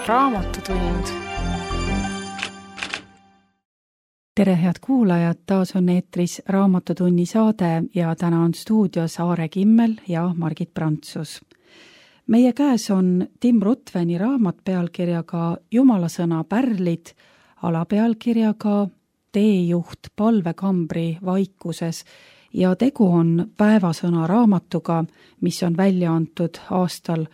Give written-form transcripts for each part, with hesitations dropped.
Raamatutund. Tere, head kuulajad, taas on eetris Raamatutunni saade ja täna on stuudios Aare Kimmel ja Margit Prantsus. Meie käes on Tim Ruthveni raamat pealkirjaga Jumalasõna pärlid, alapealkirjaga Teejuht palvekambri vaikuses ja tegu on päevasõna raamatuga, mis on välja antud aastal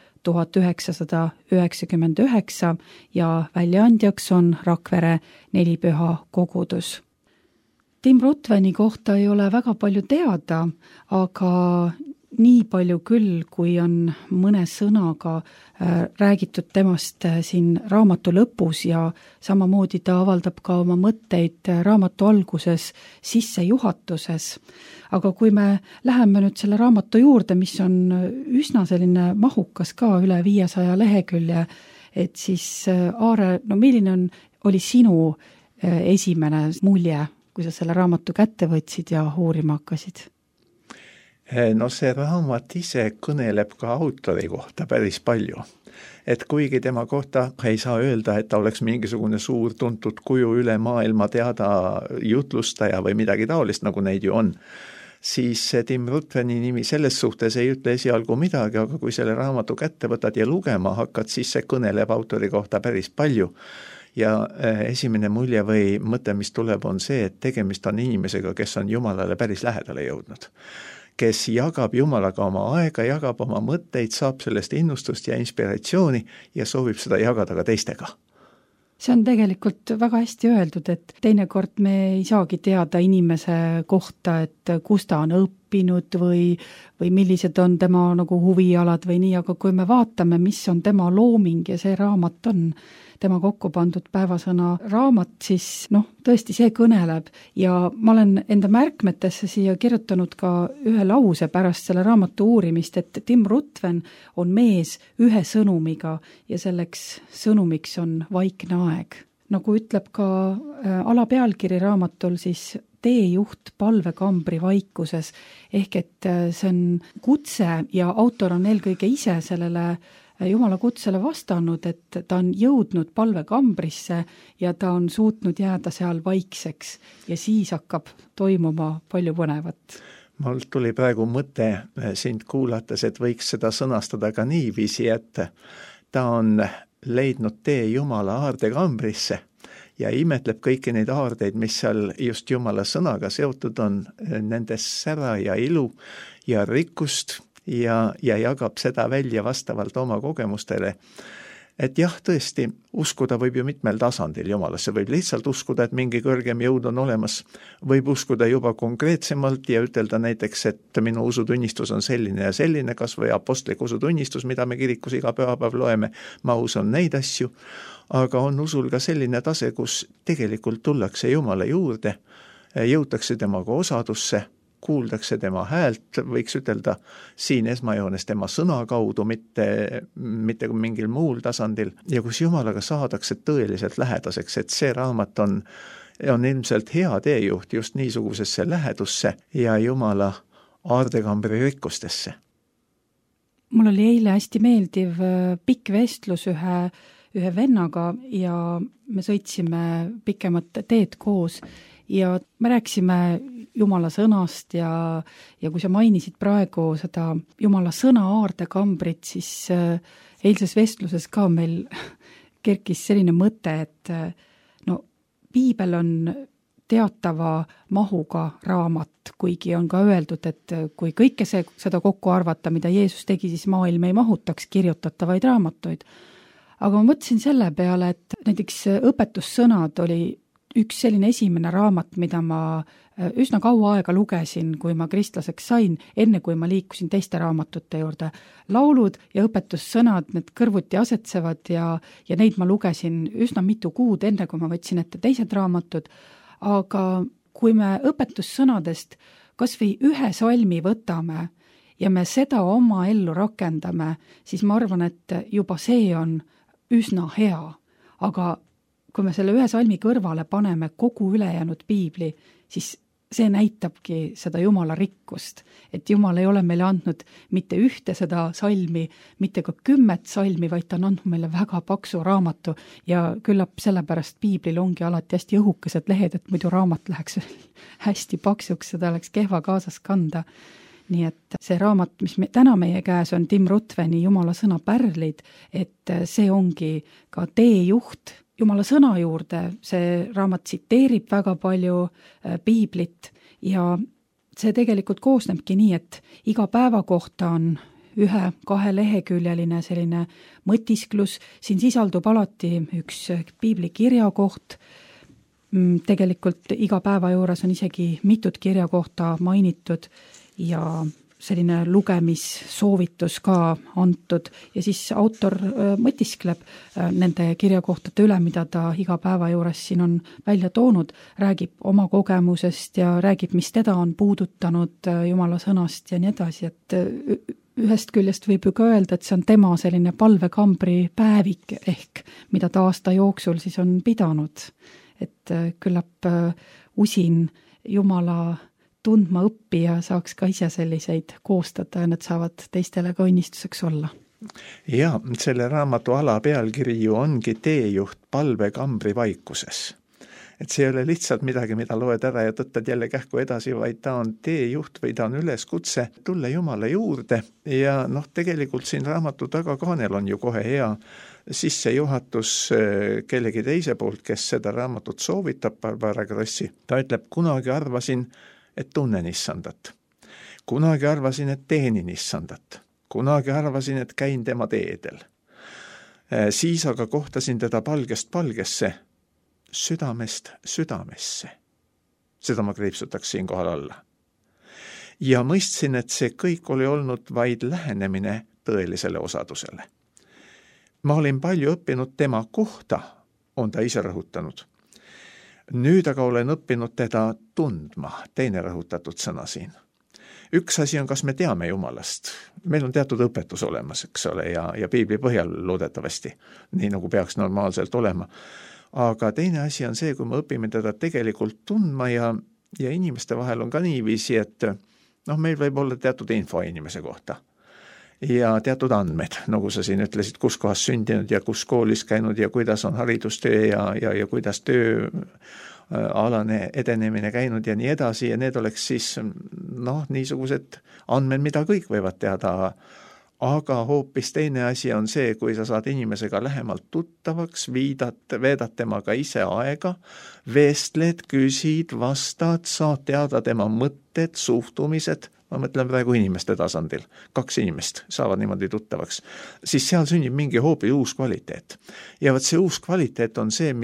1999 ja väljaandjaks on Rakvere Nelipüha kogudus. Tim Ruthveni kohta ei ole väga palju teada, aga nii palju küll, kui on mõne sõnaga räägitud temast siin raamatu lõpus ja samamoodi ta avaldab ka oma mõtteid raamatu alguses sissejuhatuses. Aga kui me läheme nüüd selle raamatu juurde, mis on üsna selline mahukas ka üle 500 lehekülje, et siis Aare, milline oli sinu esimene mulje, kui sa selle raamatu kätte võtsid ja uurima hakkasid? See raamat ise kõneleb ka autori kohta päris palju. Et kuigi tema kohta ei saa öelda, et ta oleks mingisugune suur tuntud kuju üle maailma teada jutlustaja või midagi taolist, nagu neid ju on, siis Tim Ruthveni nimi selles suhtes ei ütle esialgu midagi, aga kui selle raamatu kätte võtad ja lugema hakkad, siis see kõneleb autori kohta päris palju. Ja esimene mulje või mõte, mis tuleb, on see, et tegemist on inimesega, kes on Jumalale päris lähedale jõudnud, kes jagab Jumalaga oma aega, jagab oma mõtteid, saab sellest innustust ja inspiratsiooni ja soovib seda jagada ka teistega. See on tegelikult väga hästi öeldud, et teinekord me ei saagi teada inimese kohta, et kus ta on õppinud või millised on tema huvialad või nii, aga kui me vaatame, mis on tema looming ja see raamat on tema kokku pandud päevasõna raamat, siis tõesti see kõneleb ja ma olen enda märkmetesse siia kirjutanud ka ühe lause pärast selle raamatu uurimist, et Tim Ruthven on mees ühe sõnumiga ja selleks sõnumiks on vaikne aeg. Nagu ütleb ka alapealkiri raamatul, siis teejuht palvekambri vaikuses, ehk et see on kutse ja autor on eelkõige ise sellele Jumala kutsele vastanud, et ta on jõudnud palvekambrisse ja ta on suutnud jääda seal vaikseks ja siis hakkab toimuma palju põnevat. Mul tuli praegu mõte sind kuulates, et võiks seda sõnastada ka niiviisi, et ta on leidnud tee Jumala aardekambrisse ja imetleb kõiki neid aardeid, mis seal just Jumala sõnaga seotud on, nendes sära ja ilu ja rikkust ja jagab seda välja vastavalt oma kogemustele. Et jah, tõesti, uskuda võib ju mitmel tasandil Jumalasse, võib lihtsalt uskuda, et mingi kõrgem jõud on olemas, võib uskuda juba konkreetsemalt ja ütelda näiteks, et minu usutunnistus on selline ja selline, kas või apostlik usutunnistus, mida me kirikus iga pühapäev loeme, ma usun neid asju, aga on usul ka selline tase, kus tegelikult tullakse Jumala juurde, jõutakse temaga osadusse, kuuldakse tema häält, võiks ütelda siin esmajoones tema sõna kaudu, mitte mingil muul tasandil, ja kus Jumalaga saadakse tõeliselt lähedaseks, et see raamat on ilmselt hea teejuht just niisugusesse lähedusse ja Jumala aardekambri rikkustesse. Mul oli eile hästi meeldiv pikk vestlus ühe vennaga ja me sõitsime pikemat teed koos ja me rääkisime Jumala sõnast ja kui sa mainisid praegu seda Jumala sõna aardekambrit, siis eilses vestluses ka meil kerkis selline mõte, et piibel on teatava mahuga raamat, kuigi on ka öeldud, et kui kõike seda kokku arvata, mida Jeesus tegi, siis maailm ei mahutaks kirjutatavaid raamatuid. Aga ma mõtlesin selle peale, et näiteks õpetussõnad oli üks selline esimene raamat, mida ma üsna kaua aega lugesin, kui ma kristlaseks sain, enne kui ma liikusin teiste raamatute juurde. Laulud ja õpetussõnad, need kõrvuti asetsevad ja neid ma lugesin üsna mitu kuud, enne kui ma võtsin ette teised raamatud. Aga kui me õpetussõnadest kas või ühe salmi võtame ja me seda oma ellu rakendame, siis ma arvan, et juba see on üsna hea. Aga kui me selle ühe salmi kõrvale paneme kogu ülejäänud piibli, siis see näitabki seda Jumala rikkust, et Jumal ei ole meile andnud mitte ühte seda salmi, mitte ka 10 salmi, vaid ta on andnud meile väga paksu raamatu ja küllap sellepärast piiblil ongi alati hästi õhukesed lehed, et muidu raamat läheks hästi paksuks, seda oleks kehva kaasas kanda. Nii et see raamat, mis täna meie käes on Tim Ruthveni Jumala sõna pärlid, et see ongi ka teejuht Jumala sõna juurde, see raamat tsiteerib väga palju piiblit ja see tegelikult koosnebki nii, et iga päeva kohta on 1-2 leheküljeline selline mõtisklus, siin sisaldub alati üks piibli kirjakoht, tegelikult iga päeva juures on isegi mitut kirjakohta mainitud ja selline lugemissoovitus ka antud ja siis autor mõtiskleb nende kirjakohtade üle, mida ta iga päeva juures siin on välja toonud, räägib oma kogemusest ja räägib, mis teda on puudutanud Jumala sõnast ja nii edasi, et ühest küljest võib ju ka öelda, et see on tema selline palvekambri päevik ehk mida ta aasta jooksul siis on pidanud, et küllap usin Jumala tundma õppija saaks ka ise selliseid koostada ja need saavad teistele ka õnnistuseks olla. Ja, selle raamatu alapealkiri ju ongi teejuht palvekambri vaikuses. Et see ei ole lihtsalt midagi, mida loed ära ja tõttad jälle kähku edasi, vaid ta on teejuht või ta on üleskutse tulla Jumala juurde ja tegelikult siin raamatu tagakaanel on ju kohe hea sissejuhatus kellegi teise poolt, kes seda raamatut soovitab, Barbara Grossi. Ta ütleb, kunagi arvasin, et tunnen issandat. Kunagi arvasin, et teenin issandat. Kunagi arvasin, et käin tema teedel. Siis aga kohtasin teda palgest palgesse, südamest südamesse. Seda ma kriipsutaks siinkohal alla. Ja mõistsin, et see kõik oli olnud vaid lähenemine tõelisele osadusele. Ma olin palju õppinud tema kohta, on ta ise rõhutanud. Nüüd aga olen õppinud teda tundma, teine rõhutatud sõna siin. Üks asi on, kas me teame Jumalast. Meil on teatud õpetus olemas, eks ole, ja piibli põhjal loodetavasti, nii nagu peaks normaalselt olema. Aga teine asi on see, kui me õpime teda tegelikult tundma ja inimeste vahel on ka niiviisi, et meil võib olla teatud info inimese kohta. Ja teatud andmed, nagu sa siin ütlesid, kus kohas sündinud ja kus koolis käinud ja kuidas on haridustöö ja kuidas tööalane edenemine käinud ja nii edasi ja need oleks siis niisugused andmed, mida kõik võivad teada. Aga hoopis teine asi on see, kui sa saad inimesega lähemalt tuttavaks, veedad temaga ise aega, vestled, küsid, vastad, saad teada tema mõtted, suhtumised, ma mõtlen praegu inimeste tasandil, 2 inimest saavad niimoodi tuttavaks, siis seal sünnib mingi hoopis uus kvaliteet. Ja see uus kvaliteet on see,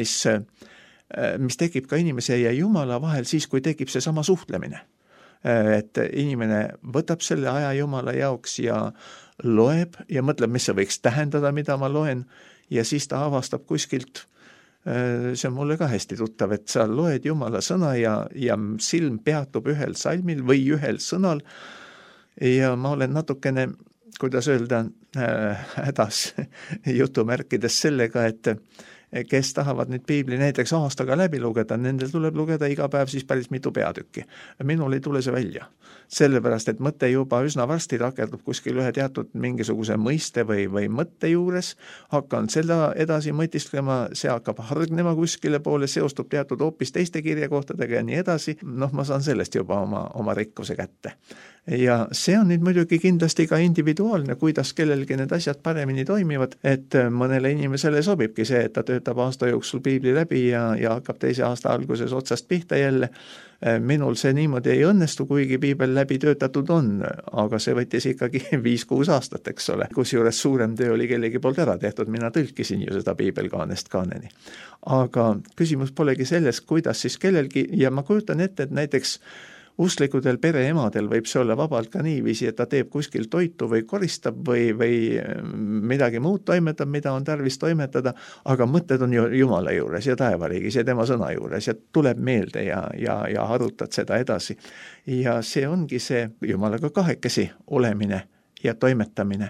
mis tekib ka inimese ja Jumala vahel siis, kui tekib see sama suhtlemine. Et inimene võtab selle aja Jumala jaoks ja loeb ja mõtleb, mis see võiks tähendada, mida ma loen ja siis ta avastab kuskilt, see on mulle ka hästi tuttav, et sa loed Jumala sõna ja silm peatub ühel salmil või ühel sõnal ja ma olen natukene, kuidas öelda, hädas jutumärkides sellega, et kes tahavad nüüd piibli näiteks aastaga läbi lugeda, nendel tuleb lugeda iga päev siis päris mitu peatükki. Minul ei tule see välja. Sellepärast, et mõte juba üsna varsti rakerdub kuskil ühe teatud mingisuguse mõiste või mõtte juures, hakkan seda edasi mõtisklema, see hakkab hargnema kuskile poole, seostub teatud hoopis teiste kirjakohtadega ja nii edasi. Ma saan sellest juba oma rikkuse kätte. Ja see on nüüd muidugi kindlasti ka individuaalne, kuidas kellelgi need asjad paremini toimivad, et mõnele inimesele sobibki see, et ta töötab aasta jooksul piibli läbi ja hakkab teise aasta alguses otsast pihta jälle. Minul see niimoodi ei õnnestu, kuigi piibel läbi töötatud on, aga see võttis ikkagi 5-6 aastat, eks ole. Kusjuures suurem töö oli kellegi poolt ära tehtud, mina tõlkisin ju seda piibelkaanest kaaneni. Aga küsimus polegi selles, kuidas siis kellelgi, ja ma kujutan ette, et näiteks usklikudel pereemadel võib see olla vabalt ka niiviisi, et ta teeb kuskil toitu või koristab või midagi muud toimetab, mida on tarvis toimetada, aga mõtted on ju Jumala juures ja taevariigis ja tema sõna juures ja tuleb meelde ja arutad seda edasi. Ja see ongi see Jumalaga kahekesi olemine ja toimetamine,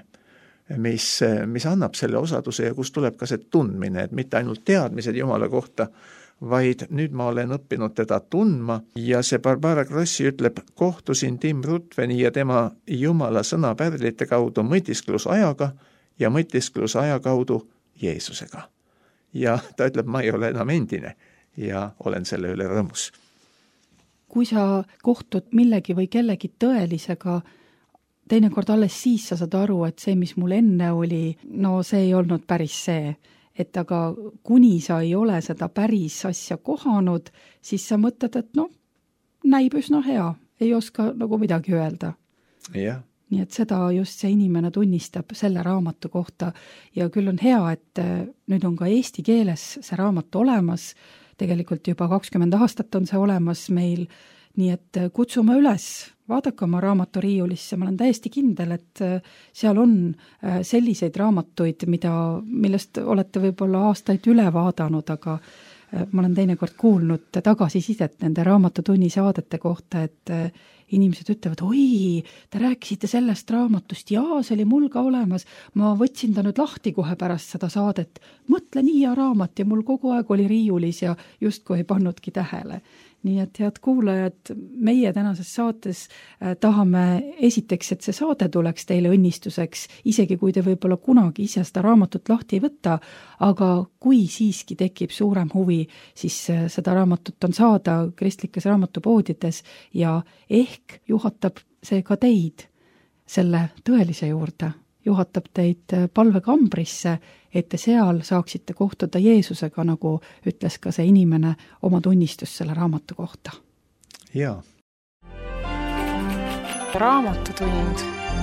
mis annab selle osaduse ja kus tuleb ka see tundmine, et mitte ainult teadmised Jumala kohta, vaid nüüd ma olen õppinud teda tundma ja see Barbara Krossi ütleb, kohtusin Tim Rutveni ja tema Jumala sõnapärlite kaudu mõtisklusajaga ja mõtisklusaja kaudu Jeesusega. Ja ta ütleb, ma ei ole enam endine ja olen selle üle rõõmus. Kui sa kohtud millegi või kellegi tõelisega, teinekord alles siis sa saad aru, et see, mis mul enne oli, no see ei olnud päris see. Et aga kuni sa ei ole seda päris asja kohanud, siis sa mõtled, et näib üsna hea, ei oska nagu midagi öelda. Ja. Nii et seda just see inimene tunnistab selle raamatu kohta ja küll on hea, et nüüd on ka eesti keeles see raamat olemas, tegelikult juba 20 aastat on see olemas meil, nii et kutsume üles, vaadake oma raamaturiiulisse, ma olen täiesti kindel, et seal on selliseid raamatuid, millest olete võib-olla aastaid üle vaadanud, aga ma olen teinekord kuulnud tagasisidet nende raamatutunni saadete kohta, et inimesed ütlevad, oi, te rääkisite sellest raamatust, jaa, see oli mul ka olemas, ma võtsin ta nüüd lahti kohe pärast seda saadet, mõtle nii hea raamat ja mul kogu aeg oli riiulis ja justkui ei pannudki tähele. Nii et head kuulajad, meie tänases saates tahame esiteks, et see saade tuleks teile õnnistuseks, isegi kui te võib-olla kunagi ise seda raamatut lahti ei võta, aga kui siiski tekib suurem huvi, siis seda raamatut on saada kristlikes raamatupoodides ja ehk juhatab see ka teid selle tõelise juurde, juhatab teid palvekambrisse, et te seal saaksite kohtuda Jeesusega, nagu ütles ka see inimene oma tunnistus selle raamatu kohta. Jaa. Raamatutund.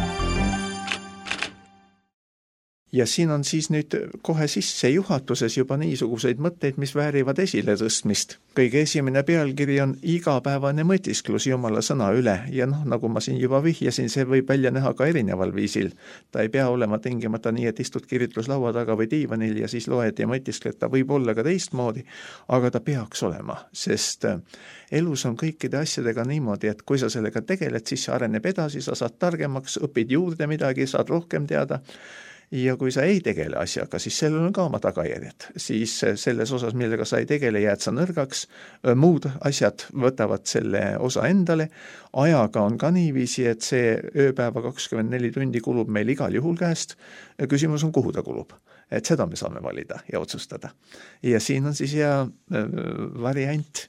Ja siin on siis nüüd kohe sisse juhatuses juba niisuguseid mõtteid, mis väärivad esile tõstmist. Kõige esimene pealkiri on igapäevane mõtisklus Jumala sõna üle ja nagu ma siin juba vihjasin, see võib välja näha ka erineval viisil. Ta ei pea olema tingimata nii, et istud kirjutluslaua taga või diivanil ja siis loed ja mõtiskled, ta võib olla ka teistmoodi, aga ta peaks olema, sest elus on kõikide asjadega niimoodi, et kui sa sellega tegeled, siis see areneb edasi, sa saad targemaks, õpid juurde midagi, saad rohkem teada. Ja kui sa ei tegele asjaga, siis sellel on ka oma tagajärjed. Siis selles osas, millega sa ei tegele, jääd sa nõrgaks, muud asjad võtavad selle osa endale. Ajaga on ka niiviisi, et see ööpäeva 24 tundi kulub meil igal juhul käest. Küsimus on, kuhu ta kulub. Et seda me saame valida ja otsustada. Ja siin on siis hea variant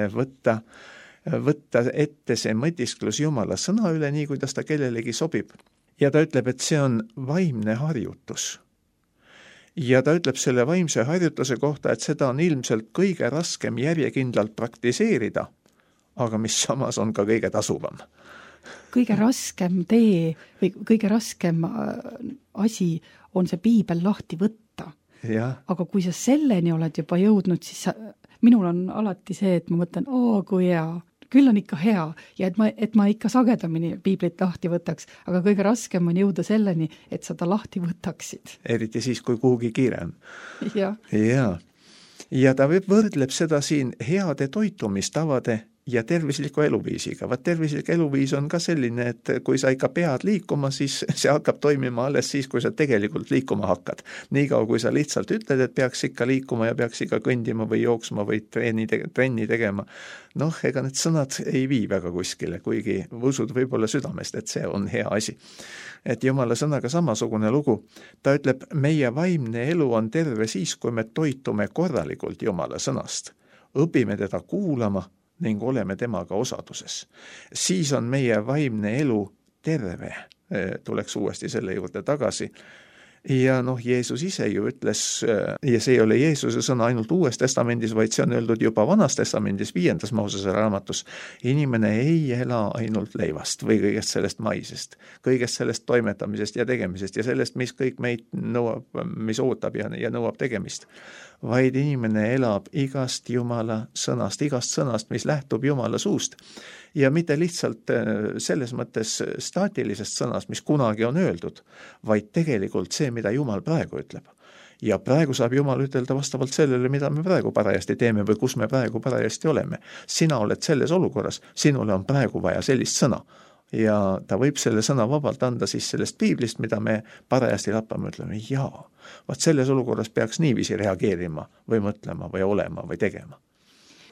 võtta ette see mõtisklus Jumala sõna üle, nii kuidas ta kellelegi sobib. Ja ta ütleb, et see on vaimne harjutus. Ja ta ütleb selle vaimse harjutuse kohta, et seda on ilmselt kõige raskem järjekindlalt praktiseerida, aga mis samas on ka kõige tasuvam. Kõige raskem tee või kõige raskem asi on see piibel lahti võtta. Ja. Aga kui sa selleni oled juba jõudnud, siis minul on alati see, et ma mõtlen, kui hea. Küll on ikka hea ja et ma ikka sagedamini piiblit lahti võtaks, aga kõige raskem on jõuda selleni, et sa ta lahti võtaksid. Eriti siis, kui kuhugi kiire on. Ja. Ja ta võrdleb seda siin heade toitumistavade ja tervisliku eluviisiga. Tervislik eluviis on ka selline, et kui sa ikka pead liikuma, siis see hakkab toimima alles siis, kui sa tegelikult liikuma hakkad. Niikaua, kui sa lihtsalt ütled, et peaks ikka liikuma ja peaks ikka kõndima või jooksma või trenni tegema. Ega need sõnad ei vii väga kuskile, kuigi usud võib-olla südamest, et see on hea asi. Et Jumala sõnaga samasugune lugu. Ta ütleb, meie vaimne elu on terve siis, kui me toitume korralikult Jumala sõnast. Õpime teda kuulama ning oleme temaga osaduses. Siis on meie vaimne elu terve. Tuleks uuesti selle juurde tagasi. Ja Jeesus ise ju ütles, ja see ei ole Jeesuse sõna ainult Uues testamendis, vaid see on öeldud juba Vanas testamendis 5. Moosese raamatus. Inimene ei ela ainult leivast või kõigest sellest maisest, kõigest sellest toimetamisest ja tegemisest ja sellest, mis kõik meid nõuab, mis ootab ja nõuab tegemist. Vaid inimene elab igast Jumala sõnast, igast sõnast, mis lähtub Jumala suust. Ja mitte lihtsalt selles mõttes staatilisest sõnast, mis kunagi on öeldud, vaid tegelikult see, mida Jumal praegu ütleb. Ja praegu saab Jumal ütelda vastavalt sellele, mida me praegu parajasti teeme või kus me praegu parajasti oleme. Sina oled selles olukorras, sinule on praegu vaja sellist sõna. Ja ta võib selle sõna vabalt anda siis sellest piiblist, mida me parajasti lappame, ütleme, jaa, vaat selles olukorras peaks niiviisi reageerima või mõtlema või olema või tegema.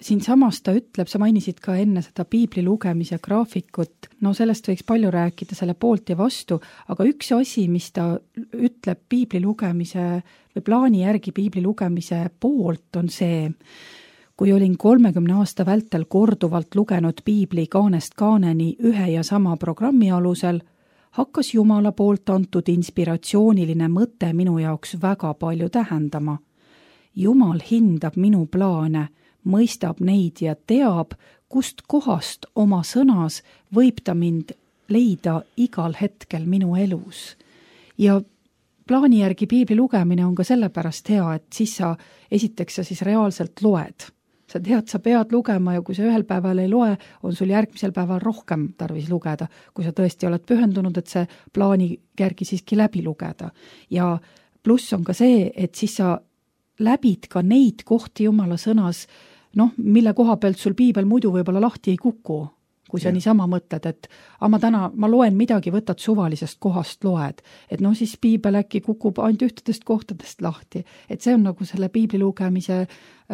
siinsamas ta ütleb, sa mainisid ka enne seda piibli lugemise graafikut, no sellest võiks palju rääkida selle poolt ja vastu, aga üks asi, mis ta ütleb piibli lugemise või plaani järgi piibli lugemise poolt, on see, kui olin 30 aasta vältel korduvalt lugenud piibli kaanest kaaneni ühe ja sama programmi alusel, hakkas Jumala poolt antud inspiratsiooniline mõte minu jaoks väga palju tähendama. Jumal hindab minu plaane, mõistab neid ja teab, kust kohast oma sõnas võib ta mind leida igal hetkel minu elus. Ja plaani järgi piibli lugemine on ka sellepärast hea, et siis sa siis reaalselt loed. Sa tead, sa pead lugema ja kui sa ühel päeval ei loe, on sul järgmisel päeval rohkem tarvis lugeda, kui sa tõesti oled pühendunud, et see plaani järgi siiski läbi lugeda. Ja pluss on ka see, et siis sa läbid ka neid kohti Jumala sõnas, mille koha pealt sul piibel muidu võib-olla lahti ei kuku, kui sa niisama mõtled, et ma loen midagi, võtad suvalisest kohast, loed, et siis piibel äkki kukub ainult ühtedest kohtadest lahti, et see on nagu selle piibli lugemise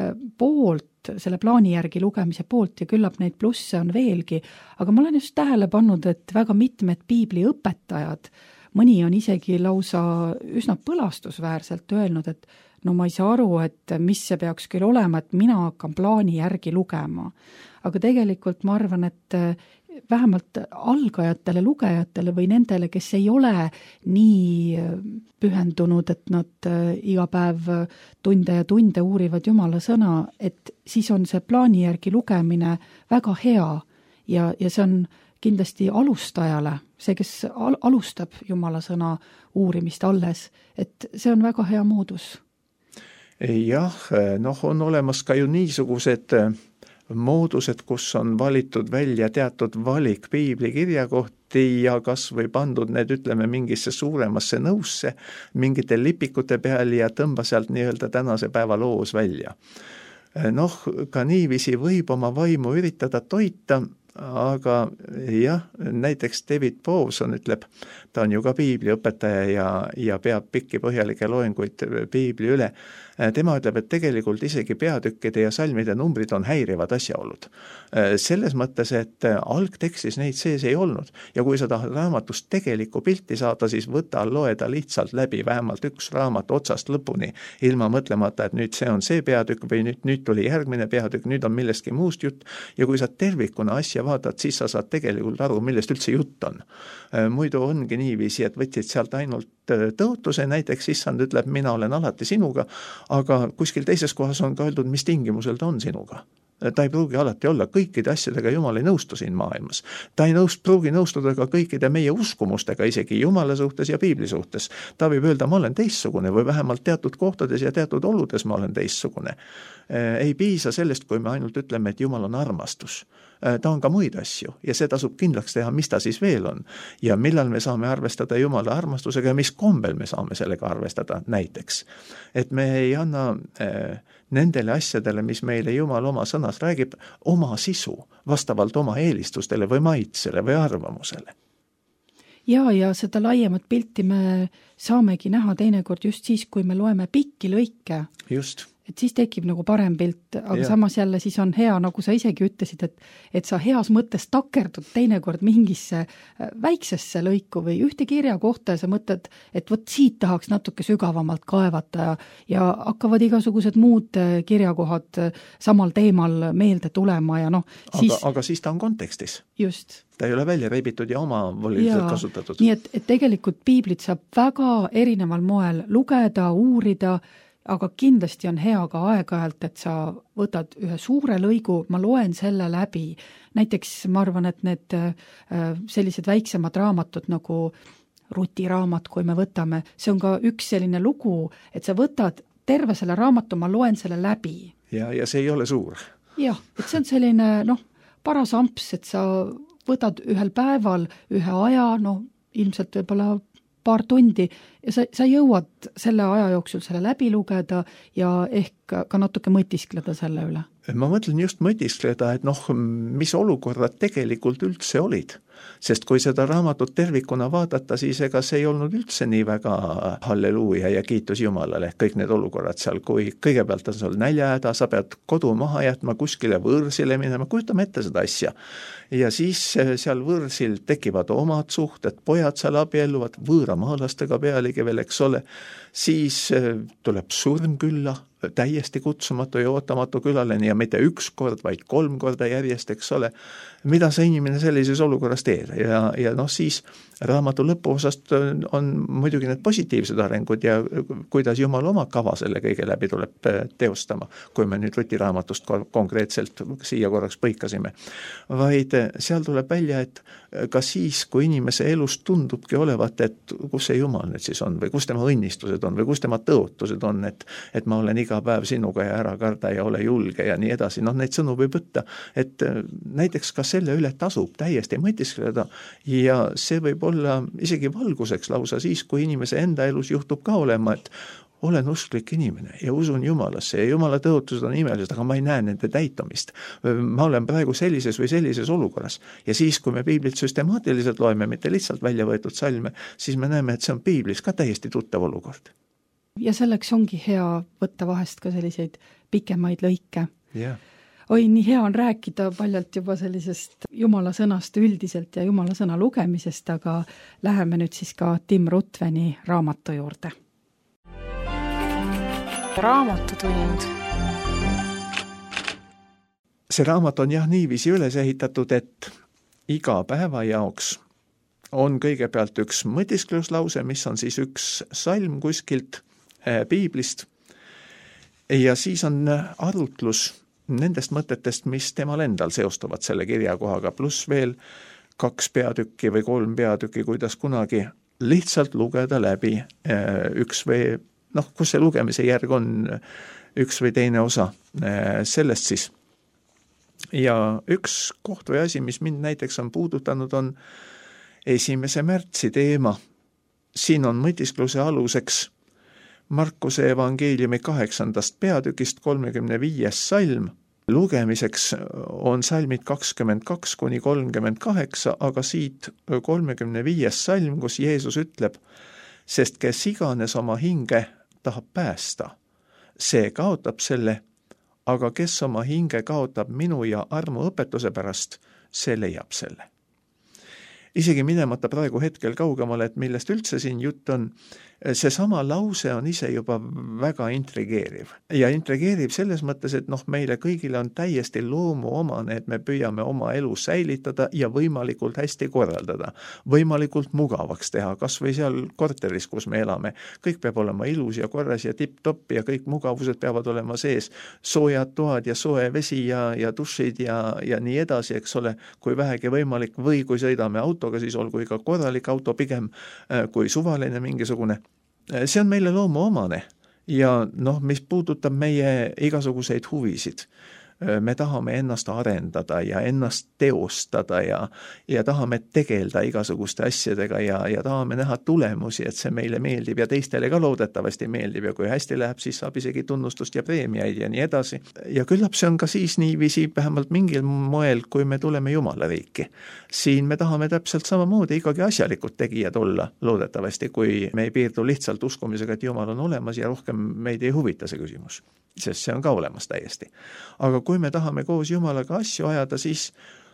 poolt, selle plaani järgi lugemise poolt ja küllap neid plusse on veelgi, aga ma olen just tähele pannud, et väga mitmed piibli õpetajad, mõni on isegi lausa üsna põlastusväärselt öelnud, et ma ei saa aru, et mis see peaks küll olema, et mina hakkan plaani järgi lugema. Aga tegelikult ma arvan, et vähemalt algajatele lugejatele või nendele, kes ei ole nii pühendunud, et nad iga päev tunde ja tunde uurivad Jumala sõna, et siis on see plaani järgi lugemine väga hea ja see on kindlasti alustajale, see, kes alustab Jumala sõna uurimist alles, et see on väga hea moodus. Jah, on olemas ka ju niisugused moodused, kus on valitud välja teatud valik piibli kirjakohti ja kas või pandud need, ütleme, mingisse suuremasse nõusse, mingite lipikute peal ja tõmba sealt nii-öelda tänase päeva loos välja. Ka niiviisi võib oma vaimu üritada toita, aga jah, näiteks David Powson ütleb, ta on ju ka piibliõpetaja ja peab pikki põhjalikke loenguid piibli üle. Tema ütleb, et tegelikult isegi peatükkide ja salmide numbrid on häirivad asjaolud. Selles mõttes, et algtekstis neid sees ei olnud ja kui sa tahad raamatust tegelikku pilti saada, siis loeda lihtsalt läbi vähemalt üks raamat otsast lõpuni, ilma mõtlemata, et nüüd see on see peatükk või nüüd tuli järgmine peatükk, nüüd on millestki muust jutt ja kui sa tervikuna asja vaatad, siis sa saad tegelikult aru, millest üldse jutt on. Muidu ongi niiviisi, et võtsid sealt ainult tõotuse, näiteks issand ütleb, mina olen alati sinuga, aga kuskil teises kohas on ka öeldud, mis tingimusel ta on sinuga. Ta ei pruugi alati olla, kõikide asjadega Jumal ei nõustu siin maailmas. Ta ei pruugi nõustuda ka kõikide meie uskumustega, isegi Jumala suhtes ja piibli suhtes. Ta võib öelda, ma olen teistsugune või vähemalt teatud kohtades ja teatud oludes ma olen teistsugune. Ei piisa sellest, kui me ainult ütleme, et Jumal on armastus. Ta on ka muid asju ja see tasub kindlaks teha, mis ta siis veel on ja millal me saame arvestada Jumala armastusega ja mis kombel me saame sellega arvestada näiteks. Et me ei anna nendele asjadele, mis meile Jumal oma sõnas räägib, oma sisu vastavalt oma eelistustele või maitsele või arvamusele. Ja seda laiemat pilti me saamegi näha teinekord just siis, kui me loeme pikki lõike. Just. Et siis tekib nagu parem pilt, aga samas jälle siis on hea, nagu sa isegi ütlesid, et sa heas mõttes takerdud teinekord mingisse väiksesse lõiku või ühte kirja kohta ja sa mõtled, et vot siit tahaks natuke sügavamalt kaevata ja hakkavad igasugused muud kirjakohad samal teemal meelde tulema ja siis... Aga siis ta on kontekstis. Just. Ta ei ole välja reibitud ja oma voliliselt kasutatud. Nii et tegelikult piiblit saab väga erineval moel lugeda, uurida, aga kindlasti on hea ka aeg-ajalt, et sa võtad ühe suure lõigu, ma loen selle läbi. Näiteks ma arvan, et need sellised väiksemad raamatud nagu Ruti raamat, kui me võtame, see on ka üks selline lugu, et sa võtad terve selle raamatu, ma loen selle läbi. Ja see ei ole suur. Jah, et see on selline paras amps, et sa võtad ühel päeval ühe aja, ilmselt võib-olla paar tundi ja sa jõuad selle aja jooksul selle läbi lugeda ja ehk ka natuke mõtiskleda selle üle. Ma mõtlen just mõtiskleda, et mis olukorrad tegelikult üldse olid. Sest kui seda raamatut tervikuna vaadata, siis ega see ei olnud üldse nii väga halleluuja ja kiitus Jumalale, kõik need olukorrad seal, kui kõigepealt on sul näljahäda, sa pead kodu maha jätma, kuskile võõrsile minema, kujutame ette seda asja. Ja siis seal võõrsil tekivad omad suhted, pojad seal abielluvad, võõramaalastega pealegi veel, eks ole, siis tuleb surm külla, täiesti kutsumatu ja ootamatu külaleni ja mitte üks kord, vaid 3 korda järjest, eks ole. Mida see inimene sellises olukorras teeb? Ja siis raamatu lõpuosast on muidugi need positiivsed arengud ja kuidas Jumal oma kava selle kõige läbi tuleb teostama, kui me nüüd Ruti raamatust konkreetselt siia korraks põikasime. Vaid seal tuleb välja, et ka siis, kui inimese elus tundubki olevat, et kus see Jumal nüüd siis on või kus tema õnnistused on või kus tema tõotused on, et ma olen iga päev sinuga ja ära karda ja ole julge ja nii edasi. Neid sõnu võib võtta, et näiteks ka selle üle tasub täiesti mõtiskleda ja see võib olla isegi valguseks lausa siis, kui inimese enda elus juhtub ka olema, et olen usklik inimene ja usun Jumalasse ja Jumala tõotused on imelised, aga ma ei näe nende täitumist. Ma olen praegu sellises või sellises olukorras ja siis, kui me piiblit süstemaatiliselt loeme, mitte lihtsalt välja võetud salme, siis me näeme, et see on piiblis ka täiesti tuttav olukord. Ja selleks ongi hea võtta vahest ka selliseid pikemaid lõike. Yeah. Oi, nii hea on rääkida paljalt juba sellisest Jumala sõnast üldiselt ja Jumala sõna lugemisest, aga läheme nüüd siis ka Tim Rutveni raamatu juurde. Raamatutund. See raamat on niiviisi üles ehitatud, et iga päeva jaoks on kõigepealt üks mõtiskluslause, mis on siis üks salm kuskilt piiblist ja siis on arutlus nendest mõtetest, mis temal endal seostuvad selle kirjakohaga, pluss veel 2 peatükki või 3 peatükki, kuidas kunagi lihtsalt lugeda läbi üks või kus see lugemise järg on üks või teine osa sellest siis. Ja üks koht või asi, mis mind näiteks on puudutanud, on 1. märtsi teema. Siin on mõtiskluse aluseks Markuse evangeeliumi 8. peatükist 35. salm. Lugemiseks on salmid 22 kuni 38, aga siit 35. salm, kus Jeesus ütleb, sest kes iganes oma hinge tahab päästa, see kaotab selle, aga kes oma hinge kaotab minu ja armu õpetuse pärast, see leiab selle. Isegi minemata praegu hetkel kaugemale, et millest üldse siin jutt on, seesama lause on ise juba väga intrigeeriv. Ja intrigeeriv selles mõttes, et meile kõigile on täiesti loomuomane, et me püüame oma elu säilitada ja võimalikult hästi korraldada, võimalikult mugavaks teha, kas või seal korteris, kus me elame. Kõik peab olema ilus ja korras ja tipp-topp ja kõik mugavused peavad olema sees, soojad toad ja soe vesi ja dušid ja nii edasi, eks ole, kui vähegi võimalik või kui sõidame autoga, siis olgu iga korralik auto pigem kui suvaline mingisugune. See on meile loomuomane ja mis puudutab meie igasuguseid huvisid. Me tahame ennast arendada ja ennast teostada ja tahame tegelda igasuguste asjadega ja tahame näha tulemusi, et see meile meeldib ja teistele ka loodetavasti meeldib ja kui hästi läheb, siis saab isegi tunnustust ja preemiaid ja nii edasi. Ja küllap see on ka siis niiviisi vähemalt mingil moel, kui me tuleme Jumala riiki. Siin me tahame täpselt samamoodi ikkagi asjalikud tegijad olla loodetavasti, kui me ei piirdu lihtsalt uskumisega, et Jumal on olemas ja rohkem meid ei huvita see küsimus, sest see on ka olemas täiesti. Aga kui me tahame koos Jumalaga asju ajada, siis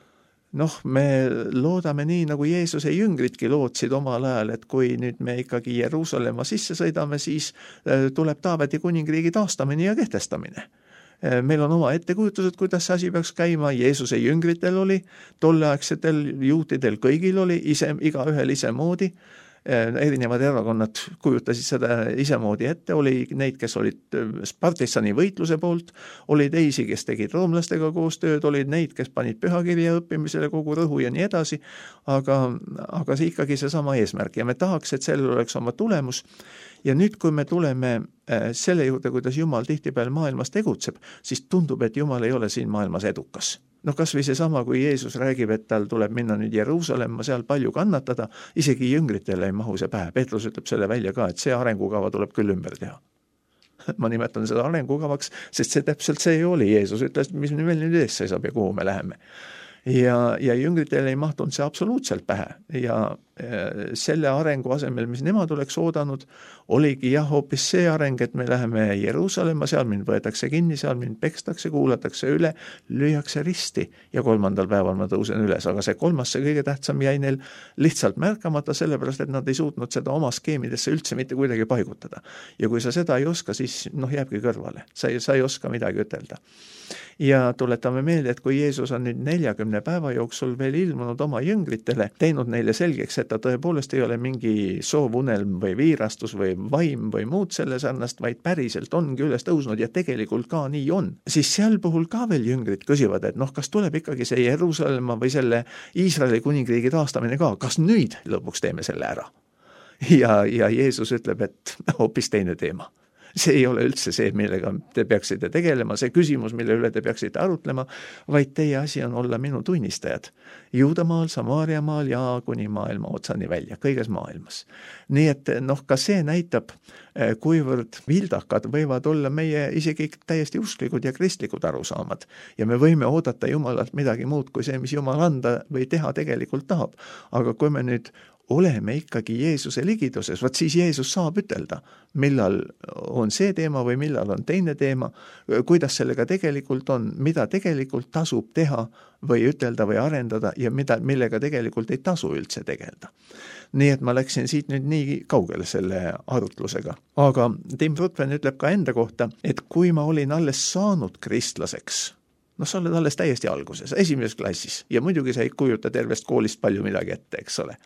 me loodame nii, nagu Jeesuse jüngritki lootsid omal ajal, et kui nüüd me ikkagi Jeruusalemma sisse sõidame, siis tuleb Taaveti kuningriigi taastamine ja kehtestamine. Meil on oma ettekujutused, kuidas see asi peaks käima, Jeesuse jüngritel oli, tolleaegsetel juutidel kõigil oli, igaühel isemoodi. Erinevad erakonnad kujutasid seda isemoodi ette, oli neid, kes olid Spartissani võitluse poolt, oli teisi, kes tegid roomlastega koostööd, olid neid, kes panid pühakirja õppimisele kogu rõhu ja nii edasi, aga see ikkagi seesama eesmärk ja me tahaks, et sellel oleks oma tulemus. Ja nüüd, kui me tuleme selle juurde, kuidas Jumal tihtipeale maailmas tegutseb, siis tundub, et Jumal ei ole siin maailmas edukas. Kas või seesama, kui Jeesus räägib, et tal tuleb minna nüüd Jeruusalemma, seal palju kannatada, isegi jüngritele ei mahu see pähe. Peetrus ütleb selle välja ka, et see arengukava tuleb küll ümber teha. Ma nimetan seda arengukavaks, sest see täpselt see oli. Jeesus ütles, mis meil nüüd ees seisab ja kuhu me läheme. ja jüngritele ei mahtunud see absoluutselt pähe ja selle arengu asemel, mis nemad oleks oodanud, oligi jah hoopis see areng, et me läheme Jeruusalemma, seal mind võetakse kinni, seal mind pekstakse, kuulatakse üle, lüüakse risti ja 3. päeval ma tõusen üles, aga see 3., see kõige tähtsam jäi neil lihtsalt märkamata, sellepärast et nad ei suutnud seda oma skeemidesse üldse mitte kuidagi paigutada. Ja kui sa seda ei oska, siis jääbki kõrvale, sa ei oska midagi ütelda. Ja tuletame meelde, et kui Jeesus on nüüd 40 päeva jooksul veel ilmunud oma jüngritele, teinud neile selgeks, et ta tõepoolest ei ole mingi soovunelm või viirastus või vaim või muud selle sarnast, vaid päriselt ongi üles tõusnud ja tegelikult ka nii on, siis seal puhul ka veel jüngrid küsivad, et kas tuleb ikkagi see Jeruusalemma või selle Iisraeli kuningriigi taastamine ka, kas nüüd lõpuks teeme selle ära? Ja Jeesus ütleb, et hoopis teine teema. See ei ole üldse see, millega te peaksite tegelema, see küsimus, mille üle te peaksite arutlema, vaid teie asi on olla minu tunnistajad. Juudamaal, Samaariamaal ja kuni maailma otsani välja, kõiges maailmas. Nii et ka see näitab, kuivõrd vildakad võivad olla meie isegi täiesti usklikud ja kristlikud arusaamad. Ja me võime oodata Jumalalt midagi muud kui see, mis Jumal anda või teha tegelikult tahab. Aga kui me nüüd oleme ikkagi Jeesuse ligiduses, vaat siis Jeesus saab ütelda, millal on see teema või millal on teine teema, kuidas sellega tegelikult on, mida tegelikult tasub teha või ütelda või arendada ja millega tegelikult ei tasu üldse tegelda. Nii et ma läksin siit nüüd nii kaugele selle arutlusega. Aga Tim Rutven ütleb ka enda kohta, et kui ma olin alles saanud kristlaseks, sa oled alles täiesti alguses, 1. klassis ja muidugi sa ei kujuta tervest koolist palju midagi ette, eks ole.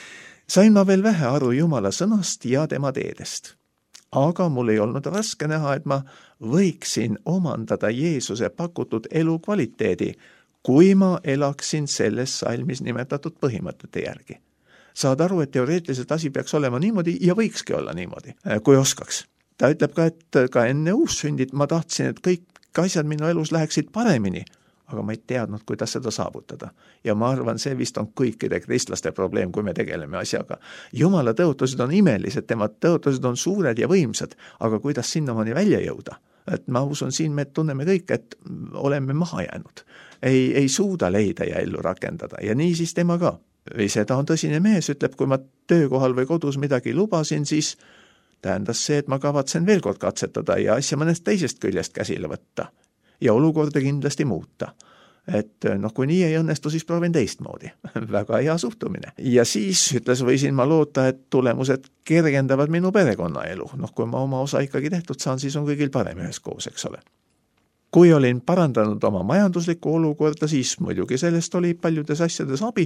Sain ma veel vähe aru Jumala sõnast ja tema teedest. Aga mul ei olnud raske näha, et ma võiksin omandada Jeesuse pakutud elu kvaliteedi, kui ma elaksin selles salmis nimetatud põhimõtete järgi. Saad aru, et teoreetiliselt asi peaks olema niimoodi ja võikski olla niimoodi, kui oskaks. Ta ütleb ka, et ka enne uussündit ma tahtsin, et kõik asjad minu elus läheksid paremini, aga ma ei teadnud, kuidas seda saavutada. Ja ma arvan, see vist on kõikide kristlaste probleem, kui me tegeleme asjaga. Jumala tõotused on imelised, tema tõotused on suured ja võimsad, aga kuidas sinnamaani välja jõuda? Et ma usun, siin me tunneme kõik, et oleme maha jäänud. Ei suuda leida ja ellu rakendada ja nii siis tema ka. Ise ta on tõsine mees, ütleb, kui ma töökohal või kodus midagi lubasin, siis tähendas see, et ma kavatsen veel kord katsetada ja asja mõnest teisest küljest käsile võtta. Ja olukorda kindlasti muuta. Et kui nii ei õnnestu, siis proovin teistmoodi. Väga hea suhtumine. Ja siis ütles, võisin ma loota, et tulemused kergendavad minu perekonnaelu. Kui ma oma osa ikkagi tehtud saan, siis on kõigil parem üheskoos, eks ole. Kui olin parandanud oma majanduslikku olukorda, siis muidugi sellest oli paljudes asjades abi,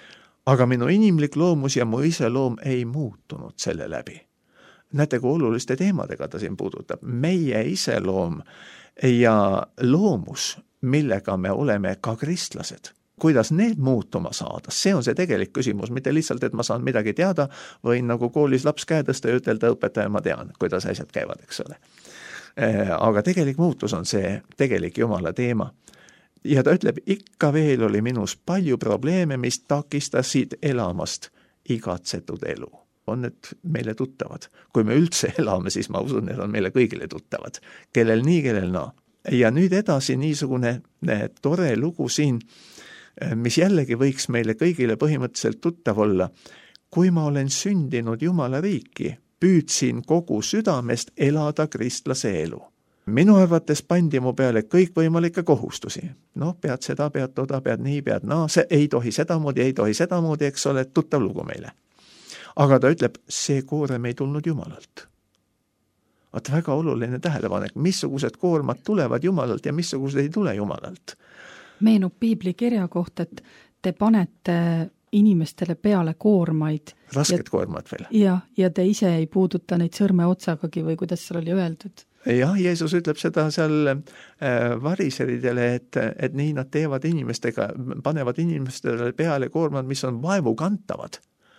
aga minu inimlik loomus ja mu iseloom ei muutunud selle läbi. Näete, kui oluliste teemadega ta siin puudutab. Meie iseloom ja loomus, millega me oleme ka kristlased. Kuidas need muutuma saada? See on see tegelik küsimus, mitte lihtsalt, et ma saan midagi teada või nagu koolis laps käe tõsta ja ütelda õpetaja, ma tean, kuidas asjad käivad, eks ole. Aga tegelik muutus on see tegelik Jumala teema. Ja ta ütleb, ikka veel oli minus palju probleeme, mis takistasid elamast igatsetud elu. On need meile tuttavad. Kui me üldse elame, siis ma usun, need on meile kõigile tuttavad. Kellel nii, kellel naa. Ja nüüd edasi niisugune tore lugu siin, mis jällegi võiks meile kõigile põhimõtteliselt tuttav olla. Kui ma olen sündinud Jumala riiki, püüdsin kogu südamest elada kristlase elu. Minu arvates pandi mu peale kõikvõimalikke kohustusi. Pead seda, pead toda, pead nii, pead naa. See ei tohi sedamoodi, eks ole, tuttav lugu meile. Aga ta ütleb, see koorem ei tulnud Jumalalt. Vaat väga oluline tähelepanek, missugused koormad tulevad Jumalalt ja missugused ei tule Jumalalt. Meenub piibli kirja kohta, et te panete inimestele peale koormaid. Rasked koormad veel. Ja te ise ei puuduta neid sõrme otsagagi või kuidas seal oli öeldud? Jah, Jeesus ütleb seda seal variseridele, et nii nad teevad inimestega, panevad inimestele peale koormad, mis on vaevukantavad.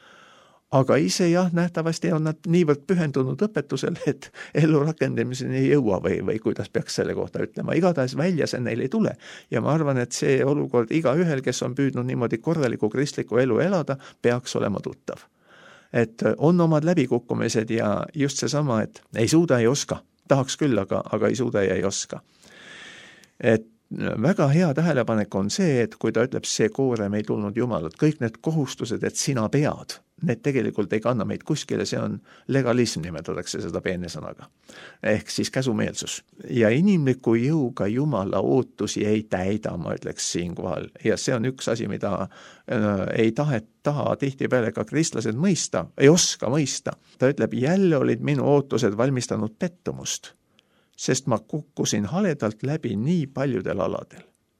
Aga ise nähtavasti on nad niivõrd pühendunud õpetusele, et elu rakendamiseni ei jõua või kuidas peaks selle kohta ütlema. Igatahes välja see neil ei tule. Ja ma arvan, et see olukord igaühel, kes on püüdnud niimoodi korraliku kristliku elu elada, peaks olema tuttav. Et on omad läbikukkumised ja just seesama, et ei suuda, ei oska. Tahaks küll, aga ei suuda ja ei oska. Et väga hea tähelepanek on see, et kui ta ütleb, see koorem ei tulnud Jumalalt, kõik need kohustused, et sina pead, need tegelikult ei kanna meid kuskile, see on legalism, nimetatakse seda peene sõnaga. Ehk siis käsumeelsus. Ja inimliku jõuga Jumala ootusi ei täida, ma ütleks siinkohal. Ja see on üks asi, mida ei taha tihtipeale ka kristlased mõista, ei oska mõista. Ta ütleb, jälle olid minu ootused valmistanud pettumust, sest ma kukkusin haledalt läbi nii paljudel aladel.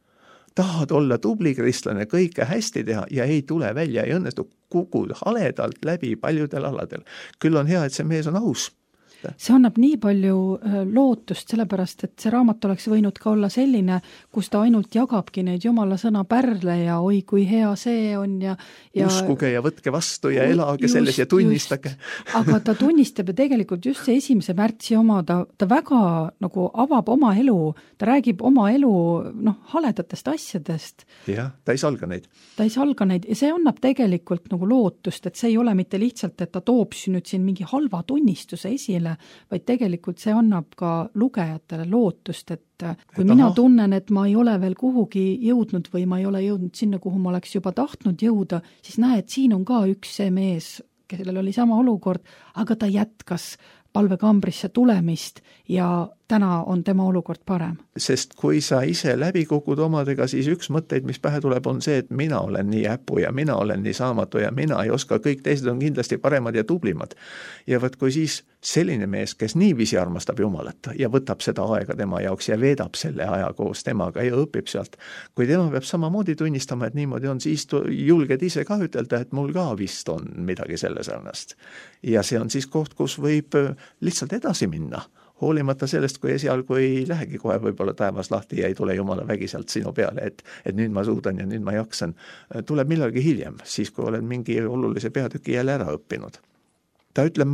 Tahad olla tubli kristlane, kõike hästi teha ja ei tule välja, ei õnnestu, kukud haledalt läbi paljudel aladel. Küll on hea, et see mees on aus. See annab nii palju lootust, sellepärast, et see raamat oleks võinud ka olla selline, kus ta ainult jagabki neid Jumala sõna pärle ja oi, kui hea see on ja uskuge ja võtke vastu ja elage selles ja tunnistage. Aga ta tunnistab ja tegelikult just see 1. märtsi oma, ta väga nagu avab oma elu, ta räägib oma elu haledatest asjadest. Jah, ta ei salga neid. Ta ei salga neid ja see annab tegelikult nagu lootust, et see ei ole mitte lihtsalt, et ta toob nüüd siin mingi halva tunnistuse esile, vaid tegelikult see annab ka lugejatele lootust, et kui mina tunnen, et ma ei ole veel kuhugi jõudnud või ma ei ole jõudnud sinna, kuhu ma oleks juba tahtnud jõuda, siis näed, siin on ka üks see mees, kellel oli sama olukord, aga ta jätkas palvekambrisse tulemist ja täna on tema olukord parem. Sest kui sa ise läbi kukud omadega, siis üks mõtteid, mis pähe tuleb, on see, et mina olen nii äpu ja mina olen nii saamatu ja mina ei oska, kõik teised on kindlasti paremad ja tublimad. Ja võt, kui siis selline mees, kes niiviisi armastab Jumalat ja võtab seda aega tema jaoks ja veedab selle aja koos temaga ja õpib sealt, kui tema peab samamoodi tunnistama, et niimoodi on, siis julged ise ka ütelda, et mul ka vist on midagi selle sarnast. Ja see on siis koht, kus võib lihtsalt edasi minna. Hoolimata sellest, kui esialgu ei lähegi kohe võib-olla taevas lahti ja ei tule Jumala vägi sealt sinu peale, et nüüd ma suudan ja nüüd ma jaksan. Tuleb millalgi hiljem, siis kui olen mingi olulise peatüki jälle ära õppinud. Ta ütleb,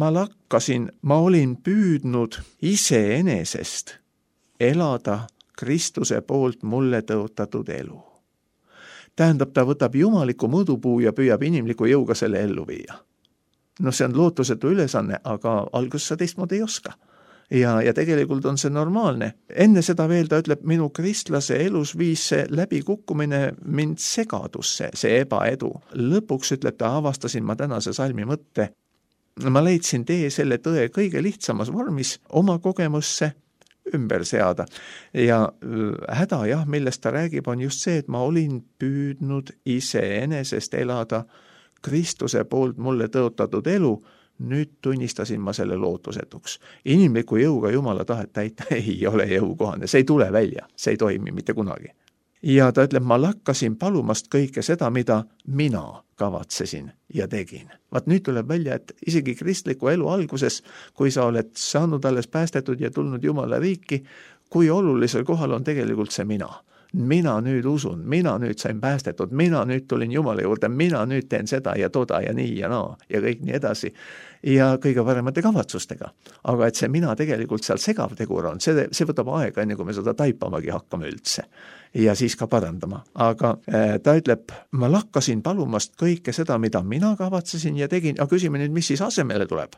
ma olin püüdnud iseenesest elada Kristuse poolt mulle tõotatud elu. Tähendab, ta võtab jumaliku mõõdupuu ja püüab inimliku jõuga selle ellu viia. See on lootusetu ülesanne, aga alguses sa teistmoodi ei oska. Ja tegelikult on see normaalne. Enne seda veel ta ütleb, minu kristlase elus viis see läbikukkumine mind segadusse, see ebaedu. Lõpuks ütleb ta, avastasin ma tänase salmi mõtte. Ma leidsin tee selle tõe kõige lihtsamas vormis oma kogemusse ümber seada. Ja häda, millest ta räägib, on just see, et ma olin püüdnud iseenesest elada Kristuse poolt mulle tõotatud elu, nüüd tunnistasin ma selle lootusetuks. Inimliku jõuga Jumala tahet täita ei ole jõukohane, see ei tule välja, see ei toimi mitte kunagi. Ja ta ütleb, ma lakkasin palumast kõike seda, mida mina kavatsesin ja tegin. Vaat nüüd tuleb välja, et isegi kristliku elu alguses, kui sa oled saanud alles päästetud ja tulnud Jumala riiki, kui olulisel kohal on tegelikult see mina. Mina nüüd usun, mina nüüd sain päästetud, mina nüüd tulin Jumala juurde, mina nüüd teen seda ja toda ja nii ja naa ja kõik nii edasi. Ja kõige paremate kavatsustega. Aga et see mina tegelikult seal segavtegur on, see võtab aega, enne kui me seda taipamagi hakkame üldse. Ja siis ka parandama. Aga ta ütleb, ma lakkasin palumast kõike seda, mida mina kavatsesin ja tegin, aga küsime nüüd, mis siis asemele tuleb.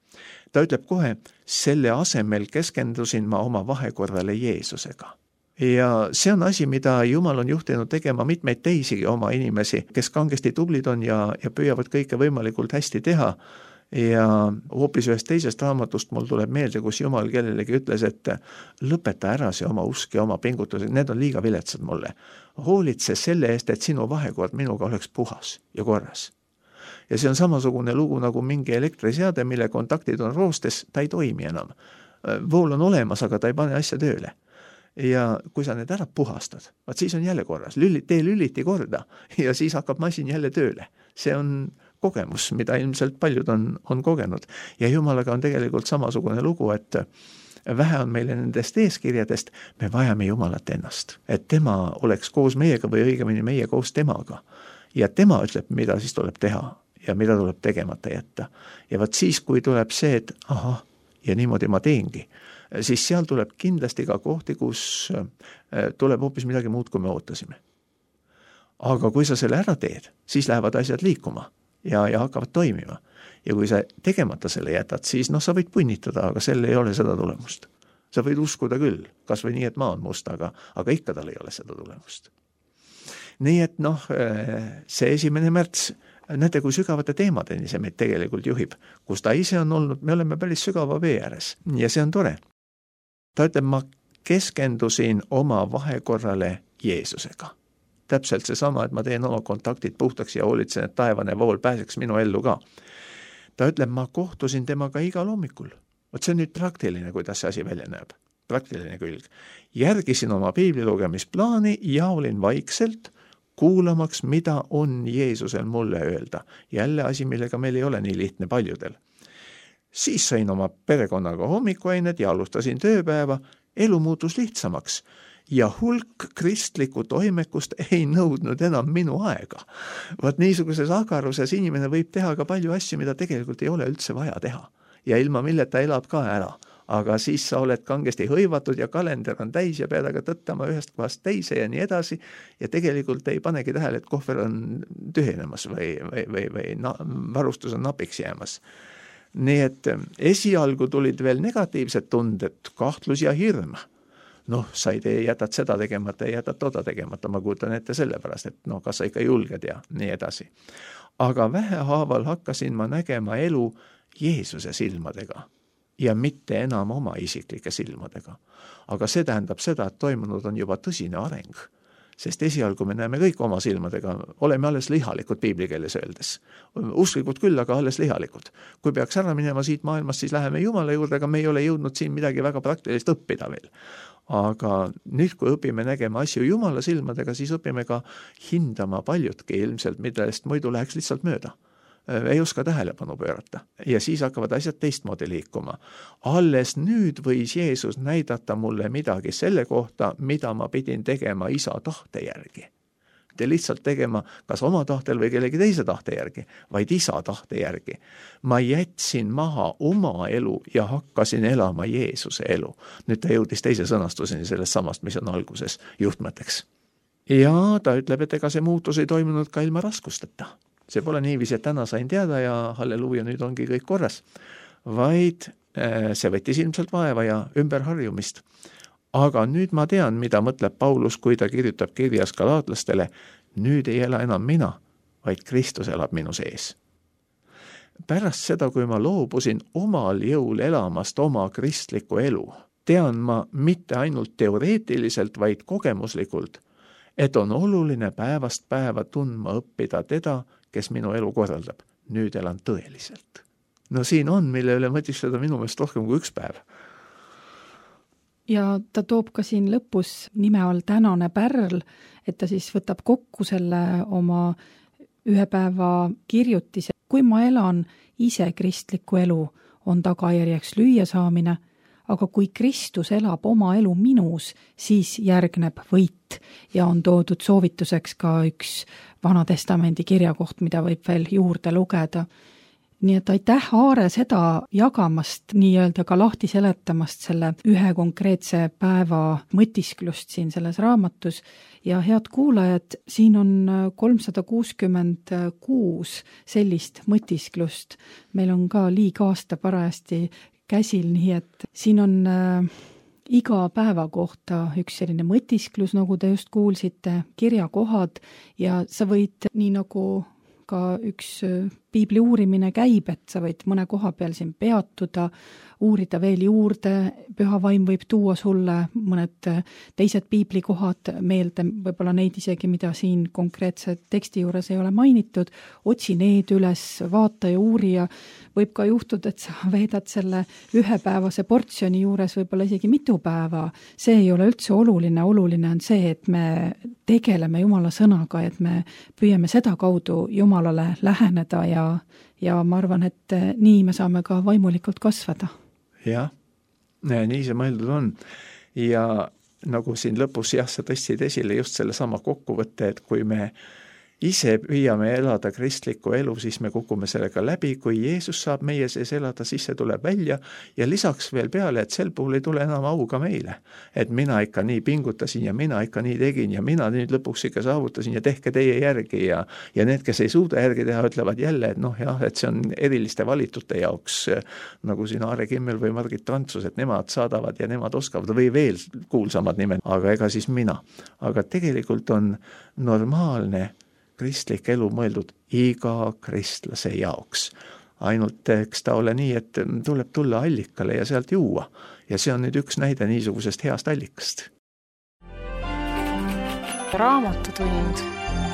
Ta ütleb kohe, selle asemel keskendusin ma oma vahekorrale Jeesusega. Ja see on asi, mida Jumal on juhtinud tegema mitmeid teisigi oma inimesi, kes kangesti tublid on ja püüavad kõike võimalikult hästi teha. Ja hoopis ühest teisest raamatust mul tuleb meelde, kus Jumal kellelegi ütles, et lõpeta ära see oma usk ja oma pingutused, need on liiga viletsad mulle. Hoolitse selle eest, et sinu vahekord minuga oleks puhas ja korras. Ja see on samasugune lugu nagu mingi elektriseade, mille kontaktid on roostes, ta ei toimi enam. Vool on olemas, aga ta ei pane asja tööle. Ja kui sa need ära puhastad, vaat siis on jälle korras, tee lüliti korda ja siis hakkab masin jälle tööle. See on kogemus, mida ilmselt paljud on kogenud. Ja Jumalaga on tegelikult samasugune lugu, et vähe on meile nendest eeskirjadest, me vajame Jumalat ennast. Et tema oleks koos meiega või õigemini meie koos temaga. Ja tema ütleb, mida siis tuleb teha ja mida tuleb tegemata jätta. Ja vaat siis, kui tuleb see, et ja niimoodi ma teengi, siis seal tuleb kindlasti ka kohti, kus tuleb hoopis midagi muud, kui me ootasime. Aga kui sa selle ära teed, siis lähevad asjad liikuma ja hakkavad toimima. Ja kui sa tegemata selle jätad, siis sa võid punnitada, aga selle ei ole seda tulemust. Sa võid uskuda küll, kas või nii, et maa on must, aga ikka tal ei ole seda tulemust. Nii et see 1. märts, näete, kui sügavate teemadeni see meid tegelikult juhib, kus ta ise on olnud, me oleme päris sügava vee ääres ja see on tore. Ta ütleb, ma keskendusin oma vahekorrale Jeesusega. Täpselt seesama, et ma teen oma kontaktid puhtaks ja hoolitsen, et taevane vool pääseks minu ellu ka. Ta ütleb, ma kohtusin temaga igal hommikul. Vot see on nüüd praktiline, kuidas see asi välja näeb. Praktiline külg. Järgisin oma piiblilugemisplaani ja olin vaikselt kuulamaks, mida on Jeesusel mulle öelda. Jälle asi, millega meil ei ole nii lihtne paljudel. Siis sain oma perekonnaga hommikuained ja alustasin tööpäeva. Elu muutus lihtsamaks ja hulk kristlikku toimekust ei nõudnud enam minu aega. Vaat niisuguses agaruses inimene võib teha ka palju asju, mida tegelikult ei ole üldse vaja teha. Ja ilma milleta elab ka ära. Aga siis sa oled kangesti hõivatud ja kalender on täis ja pead aga tõttama ühest kohast teise ja nii edasi. Ja tegelikult ei panegi tähele, et kohver on tühinemas või varustus on napiks jäämas. Nii et esialgu tulid veel negatiivsed tunded, kahtlus ja hirm. Sa ei jätad seda tegemata ja jätad toda tegemata, ma kuutan ette sellepärast, et kas sa ikka julged ja nii edasi. Aga vähehaaval hakkasin ma nägema elu Jeesuse silmadega ja mitte enam oma isiklike silmadega. Aga see tähendab seda, et toimunud on juba tõsine areng. Sest esialgu me näeme kõik oma silmadega, oleme alles lihalikud piiblikeeles öeldes. Usklikud küll, aga alles lihalikud. Kui peaks ära minema siit maailmast, siis läheme Jumala juurde, aga me ei ole jõudnud siin midagi väga praktilist õppida veel. Aga nüüd, kui õpime nägema asju Jumala silmadega, siis õpime ka hindama paljutki ilmselt, millest muidu läheks lihtsalt mööda. Ei oska tähelepanu pöörata. Ja siis hakkavad asjad teistmoodi liikuma. Alles nüüd võis Jeesus näidata mulle midagi selle kohta, mida ma pidin tegema isa tahte järgi. Te lihtsalt tegema kas oma tahtel või kellegi teise tahte järgi, vaid isa tahte järgi. Ma jätsin maha oma elu ja hakkasin elama Jeesuse elu. Nüüd ta jõudis teise sõnastuseni sellest samast, mis on alguses juhtmõtteks. Ja ta ütleb, et ega see muutus ei toimunud ka ilma raskusteta. See pole niiviisi, et täna sain teada ja halleluuja, nüüd ongi kõik korras, vaid see võttis ilmselt vaeva ja ümberharjumist. Aga nüüd ma tean, mida mõtleb Paulus, kui ta kirjutab kirjas galaatlastele, nüüd ei ela enam mina, vaid Kristus elab minu sees. Pärast seda, kui ma loobusin omal jõul elamast oma kristlikku elu, tean ma mitte ainult teoreetiliselt, vaid kogemuslikult, et on oluline päevast päeva tundma õppida teda, kes minu elu korraldab. Nüüd elan tõeliselt. Siin on, mille üle mõtiskleda minu meelest rohkem kui üks päev. Ja ta toob ka siin lõpus nime all tänane pärl, et ta siis võtab kokku selle oma ühe päeva kirjutise. Kui ma elan ise kristlikku elu, on tagajärjeks lüüa saamine, aga kui Kristus elab oma elu minus, siis järgneb võit ja on toodud soovituseks ka üks Vanatestamendi kirjakoht, mida võib veel juurde lugeda. Nii et aitäh, Aare, seda jagamast, nii-öelda ka lahti seletamast selle ühe konkreetse päeva mõtisklust siin selles raamatus. Ja head kuulajad, siin on 366 sellist mõtisklust. Meil on ka liigaasta parajasti käsil, nii et siin on iga päeva kohta üks selline mõtisklus, nagu te just kuulsite, kirjakohad ja sa võid, nii nagu ka üks piibli uurimine käib, et sa võid mõne koha peal siin peatuda, uurida veel juurde, püha vaim võib tuua sulle mõned teised piiblikohad meelde, võib-olla neid isegi, mida siin konkreetse teksti juures ei ole mainitud, otsi need üles, vaata ja uuri ja võib ka juhtuda, et sa veedad selle ühepäevase portsjoni juures võib-olla isegi mitu päeva. See ei ole üldse oluline, oluline on see, et me tegeleme Jumala sõnaga, et me püüame seda kaudu Jumalale läheneda ja ma arvan, et nii me saame ka vaimulikult kasvada. Jah, nii see mõeldud on. Ja nagu siin lõpus sa tõstsid esile just selle sama kokkuvõtte, et kui me ise püüame elada kristlikku elu, siis me kukume sellega läbi, kui Jeesus saab meie sees elada, siis see tuleb välja ja lisaks veel peale, et sel puhul ei tule enam au ka meile. Et mina ikka nii pingutasin ja mina ikka nii tegin ja mina nüüd lõpuks ikka saavutasin ja tehke teie järgi ja need, kes ei suuda järgi teha, ütlevad jälle, et noh jah, et see on eriliste valitute jaoks, nagu siin Aare Kimmel või Margit Trantsus, et nemad saadavad ja nemad oskavad või veel kuulsamad nimed, aga ega siis mina. Aga tegelikult on normaalne kristlik elu mõeldud iga kristlase jaoks. Ainult eks ta ole nii, et tuleb tulla allikale ja sealt juua. Ja see on nüüd üks näide niisugusest heast allikast. Raamatutund.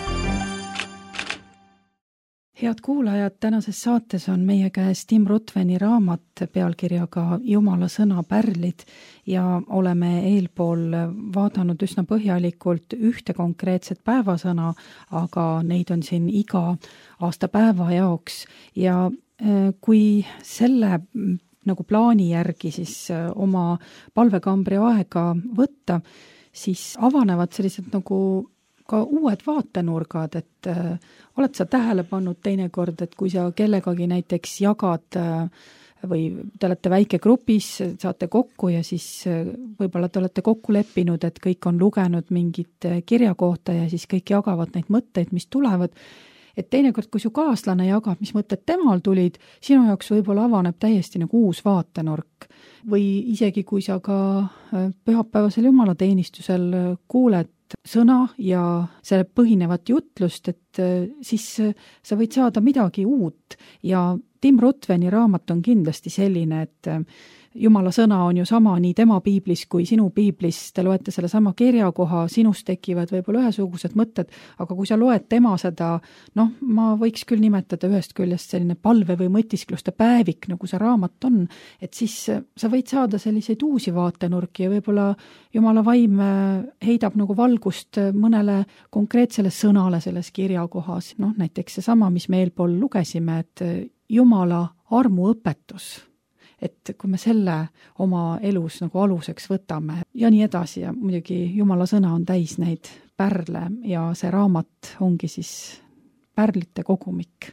Head kuulajad, tänases saates on meie käes Tim Rutveni raamat pealkirjaga Jumala sõna pärlid ja oleme eelpool vaadanud üsna põhjalikult ühte konkreetset päevasõna, aga neid on siin iga aastapäeva jaoks ja kui selle nagu plaani järgi siis oma palvekambri aega võtta, siis avanevad sellised nagu ka uued vaatenurgad, et oled sa tähele pannud teinekord, et kui sa kellegagi näiteks jagad või te olete väike grupis, saate kokku ja siis võib-olla te olete kokku leppinud, et kõik on lugenud mingit kirja kohta ja siis kõik jagavad neid mõtteid, mis tulevad, et teinekord, kui su kaaslane jagab, mis mõtted temal tulid, sinu jaoks võib-olla avaneb täiesti nagu uus vaatenurk. Või isegi kui sa ka pühapäevasel jumalateenistusel kuuled sõna ja selle põhinevat jutlust, et siis sa võid saada midagi uut ja Tim Rutveni raamat on kindlasti selline, et Jumala sõna on ju sama nii tema piiblis kui sinu piiblis, te loete selle sama kirjakoha, sinust tekivad võib-olla ühesugused mõtted, aga kui sa loed tema seda, ma võiks küll nimetada ühest küljest selline palve või mõtiskluste päevik, nagu see raamat on, et siis sa võid saada selliseid uusi vaatenurki ja võib-olla Jumala vaim heidab nagu valgust mõnele konkreetsele sõnale selles kirjakohas, näiteks see sama, mis me eelpool lugesime, et Jumala armuõpetus, et kui me selle oma elus nagu aluseks võtame ja nii edasi ja muidugi Jumala sõna on täis neid pärle ja see raamat ongi siis pärlite kogumik.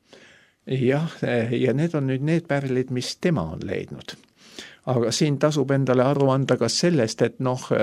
Jah, ja need on nüüd need pärlid, mis tema on leidnud. Aga siin tasub endale aru anda ka sellest, et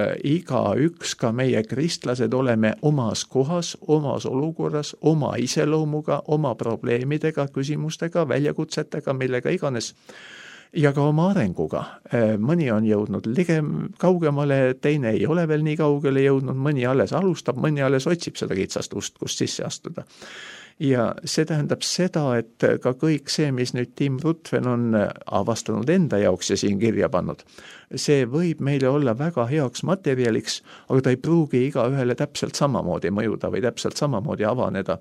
igaüks, ka meie kristlased oleme omas kohas, omas olukorras, oma iseloomuga, oma probleemidega, küsimustega, väljakutsetega, millega iganes ja ka oma arenguga. Mõni on jõudnud kaugemale, teine ei ole veel nii kaugele jõudnud, mõni alles alustab, mõni alles otsib seda kitsast ust, kust sisse astuda. Ja see tähendab seda, et ka kõik see, mis nüüd Tim Rutven on avastanud enda jaoks ja siin kirja pannud, see võib meile olla väga heaks materjaliks, aga ta ei pruugi iga ühele täpselt samamoodi mõjuda või täpselt samamoodi avaneda.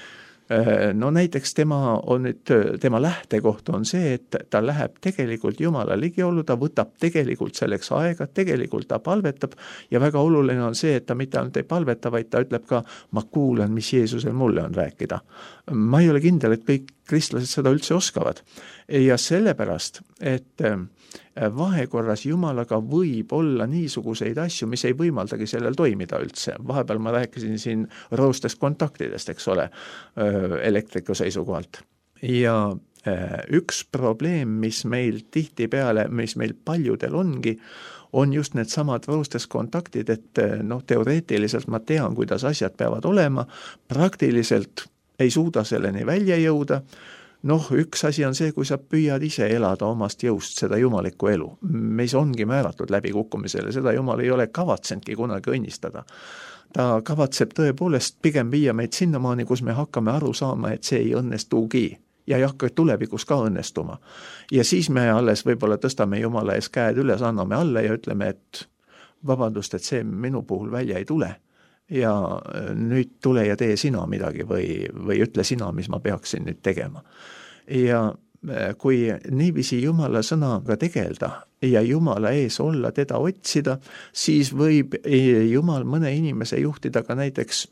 Näiteks tema lähtekoht on see, et ta läheb tegelikult Jumala ligiolu, ta võtab tegelikult selleks aega, tegelikult ta palvetab ja väga oluline on see, et ta mitte ainult ei palveta, vaid ta ütleb ka, ma kuulan, mis Jeesusel mulle on rääkida. Ma ei ole kindel, et kõik kristlased seda üldse oskavad ja sellepärast, et vahekorras Jumalaga võib olla niisuguseid asju, mis ei võimaldagi sellel toimida üldse. Vahepeal ma rääkisin siin roostest kontaktidest, eks ole, elektriku seisukohalt. Ja üks probleem, mis meil tihtipeale, mis meil paljudel ongi, on just need samad roostest kontaktid, et teoreetiliselt ma tean, kuidas asjad peavad olema, praktiliselt ei suuda selleni välja jõuda. Üks asi on see, kui sa püüad ise elada omast jõust seda jumalikku elu. Meis ongi määratud läbi kukkumisele, seda Jumal ei ole kavatsenudki kunagi õnnistada. Ta kavatseb tõepoolest pigem viia meid sinnamaani, kus me hakkame aru saama, et see ei õnnestugi ja ei hakka tulevikus ka õnnestuma. Ja siis me alles võib-olla tõstame Jumala ees käed üles, anname alla ja ütleme, et vabandust, et see minu puhul välja ei tule. Ja nüüd tule ja tee sina midagi või ütle sina, mis ma peaksin nüüd tegema. Ja kui niiviisi Jumala sõnaga tegelda ja Jumala ees olla, teda otsida, siis võib Jumal mõne inimese juhtida ka näiteks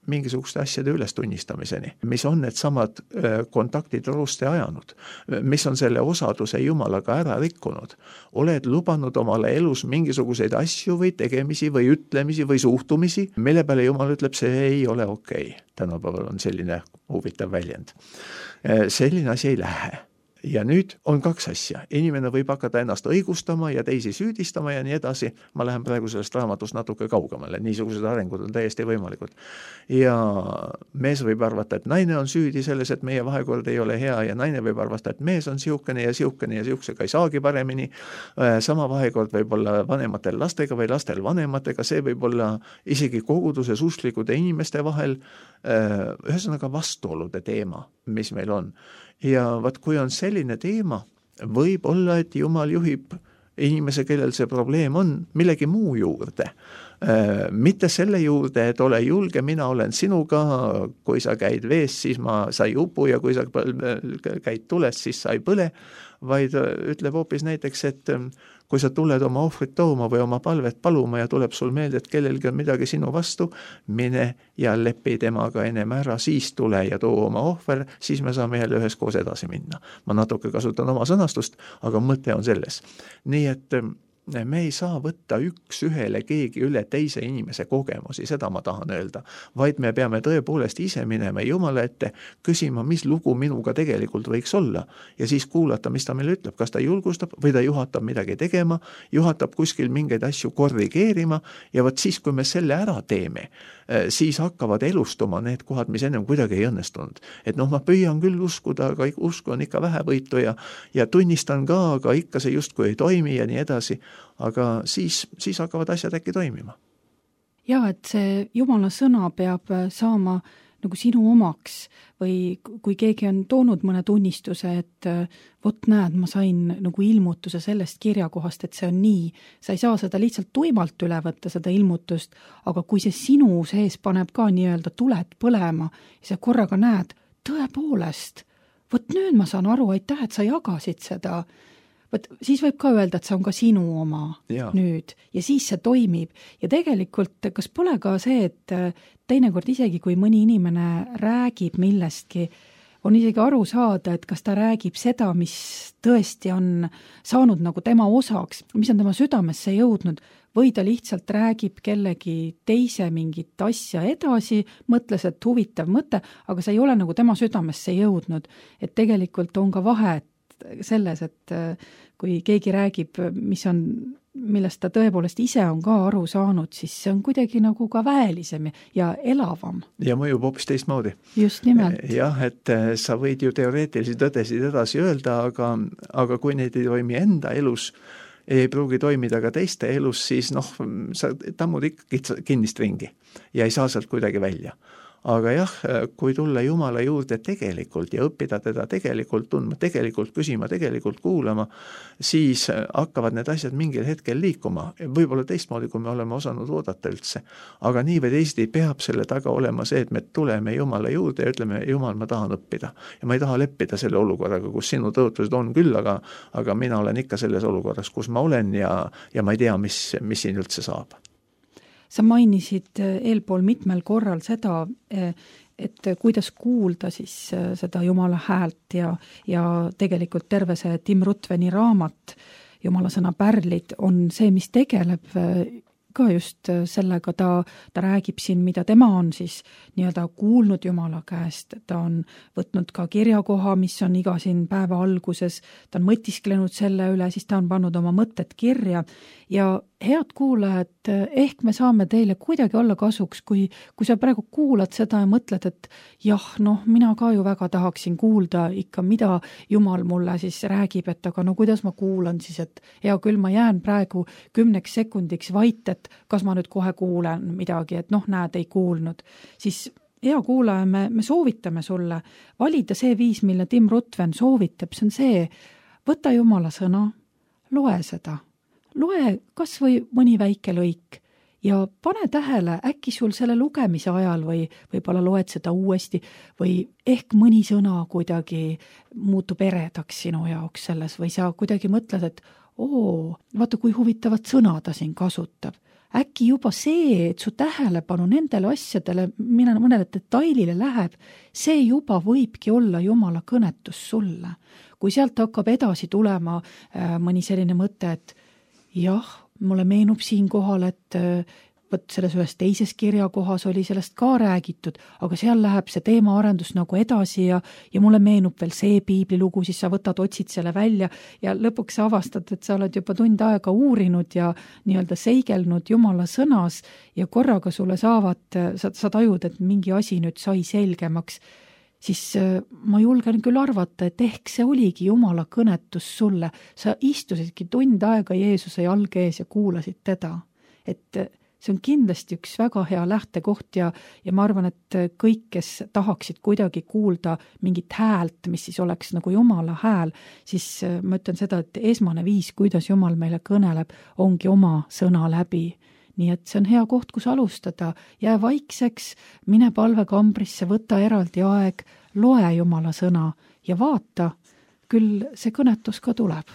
mingisuguste asjade ülestunnistamiseni, mis on need samad kontaktid roste ajanud, mis on selle osaduse Jumalaga ära rikkunud. Oled lubanud omale elus mingisuguseid asju või tegemisi või ütlemisi või suhtumisi, mille peale Jumal ütleb, see ei ole okei. Tänapäeval on selline huvitav väljend. Selline asi ei lähe. Ja nüüd on kaks asja. Inimene võib hakata ennast õigustama ja teisi süüdistama ja nii edasi. Ma lähen praegu sellest raamatust natuke kaugemale. Niisugused arengud on täiesti võimalikud. Ja mees võib arvata, et naine on süüdi selles, et meie vahekord ei ole hea ja naine võib arvata, et mees on siukene ja siuksega ei saagi paremini. Sama vahekord võib olla vanematel lastega või lastel vanematega. See võib olla isegi koguduses usklikude inimeste vahel. Ühesõnaga vastuolude teema, mis meil on. Ja vaat kui on selline teema, võib olla, et Jumal juhib inimese, kellel see probleem on, millegi muu juurde. Mitte selle juurde, et ole julge, mina olen sinuga, kui sa käid vees, siis sa ei upu ja kui sa käid tules, siis sa ei põle, vaid ütleb hoopis näiteks, et kui sa tuled oma ohvrit tooma või oma palvet paluma ja tuleb sul meelde, et kellelgi on midagi sinu vastu, mine ja lepi temaga ennem ära, siis tule ja too oma ohver, siis me saame jälle üheskoos edasi minna. Ma natuke kasutan oma sõnastust, aga mõte on selles. Nii et me ei saa võtta üks ühele keegi üle teise inimese kogemusi, seda ma tahan öelda, vaid me peame tõepoolest ise minema Jumala ette, küsima, mis lugu minuga tegelikult võiks olla ja siis kuulata, mis ta meile ütleb, kas ta julgustab või ta juhatab midagi tegema, juhatab kuskil mingeid asju korrigeerima ja võt siis, kui me selle ära teeme, siis hakkavad elustuma need kohad, mis ennem kuidagi ei õnnestunud. Et ma püüan küll uskuda, aga usku on ikka vähevõitu ja tunnistan ka, aga ikka see justkui ei toimi ja nii edasi. Aga siis hakkavad asjad äkki toimima. Ja, et see Jumala sõna peab saama nagu sinu omaks või kui keegi on toonud mõne tunnistuse, et vot näed, ma sain nagu ilmutuse sellest kirjakohast, et see on nii. Sa ei saa seda lihtsalt tuimalt üle võtta, seda ilmutust, aga kui see sinu sees paneb ka nii-öelda tuled põlema ja sa korraga näed, tõepoolest, vot nüüd ma saan aru, aitäh, et sa jagasid seda. Võt, siis võib ka öelda, et see on ka sinu oma nüüd ja siis see toimib. Ja tegelikult, kas pole ka see, et teinekord isegi, kui mõni inimene räägib millestki, on isegi aru saada, et kas ta räägib seda, mis tõesti on saanud nagu tema osaks, mis on tema südamesse jõudnud, või ta lihtsalt räägib kellegi teise mingit asja edasi, mõtles, et huvitav mõte, aga see ei ole nagu tema südamesse jõudnud. Et tegelikult on ka vahe selles, et kui keegi räägib, millest ta tõepoolest ise on ka aru saanud, siis see on kuidagi nagu ka väelisem ja elavam. Ja mõjub hoopis teistmoodi. Just nimelt. Jah, et sa võid ju teoreetilisi tõdesid edasi öelda, aga kui neid ei toimi enda elus, ei pruugi toimida ka teiste elus, siis sa tammud ikka kinnist ringi ja ei saa sealt kuidagi välja. Aga jah, kui tulla Jumala juurde tegelikult ja õppida teda tegelikult tundma, tegelikult küsima, tegelikult kuulama, siis hakkavad need asjad mingil hetkel liikuma. Võib-olla teistmoodi, kui me oleme osanud oodata üldse. Aga nii või teisiti peab selle taga olema see, et me tuleme Jumala juurde ja ütleme, Jumal, ma tahan õppida. Ja ma ei taha leppida selle olukorraga, kus sinu tõotused on küll, aga mina olen ikka selles olukorras, kus ma olen ja ma ei tea, mis siin üldse saab. Sa mainisid eelpool mitmel korral seda, et kuidas kuulda siis seda Jumala häält ja tegelikult terve see Tim Rutveni raamat Jumala sõna pärlid on see, mis tegeleb ka just sellega, ta räägib siin, mida tema on siis nii-öelda kuulnud Jumala käest, ta on võtnud ka kirjakoha, mis on iga siin päeva alguses, ta on mõtisklenud selle üle, siis ta on pannud oma mõtted kirja ja head kuulajad, ehk me saame teile kuidagi olla kasuks, kui sa praegu kuulad seda ja mõtled, et jah, mina ka ju väga tahaksin kuulda ikka, mida Jumal mulle siis räägib, et aga kuidas ma kuulan siis, et hea küll, ma jään praegu 10 sekundiks vait, et kas ma nüüd kohe kuulen midagi, et näed, ei kuulnud, siis hea kuulaja, me soovitame sulle valida see viis, mille Tim Rutven soovitab, see on see, võta Jumala sõna, loe seda. Loe kas või mõni väike lõik ja pane tähele, äkki sul selle lugemise ajal või võib-olla loed seda uuesti või ehk mõni sõna kuidagi muutub eredaks sinu jaoks selles või sa kuidagi mõtled, et vaata kui huvitavat sõna ta siin kasutab. äkki juba see, et su tähelepanu nendele asjadele, mõnele detailile läheb, see juba võibki olla Jumala kõnetus sulle. Kui sealt hakkab edasi tulema mõni selline mõte, et jah, mulle meenub siin kohal, et võt selles ühes teises kirjakohas oli sellest ka räägitud, aga seal läheb see teemaarendus nagu edasi ja mulle meenub veel see piiblilugu, siis sa otsid selle välja ja lõpuks sa avastad, et sa oled juba tund aega uurinud ja nii-öelda seigelnud Jumala sõnas ja korraga sulle sa tajud, et mingi asi nüüd sai selgemaks, siis ma julgen küll arvata, et ehk see oligi Jumala kõnetus sulle. Sa istusidki tund aega Jeesuse jalge ees ja kuulasid teda. Et see on kindlasti üks väga hea lähtekoht ja ma arvan, et kõik, kes tahaksid kuidagi kuulda mingit häält, mis siis oleks nagu Jumala hääl, siis ma ütlen seda, et esmane viis, kuidas Jumal meile kõneleb, ongi oma sõna läbi. Nii et see on hea koht, kus alustada. Jää vaikseks, mine palvekambrisse, võta eraldi aeg, loe Jumala sõna ja vaata, küll see kõnetus ka tuleb.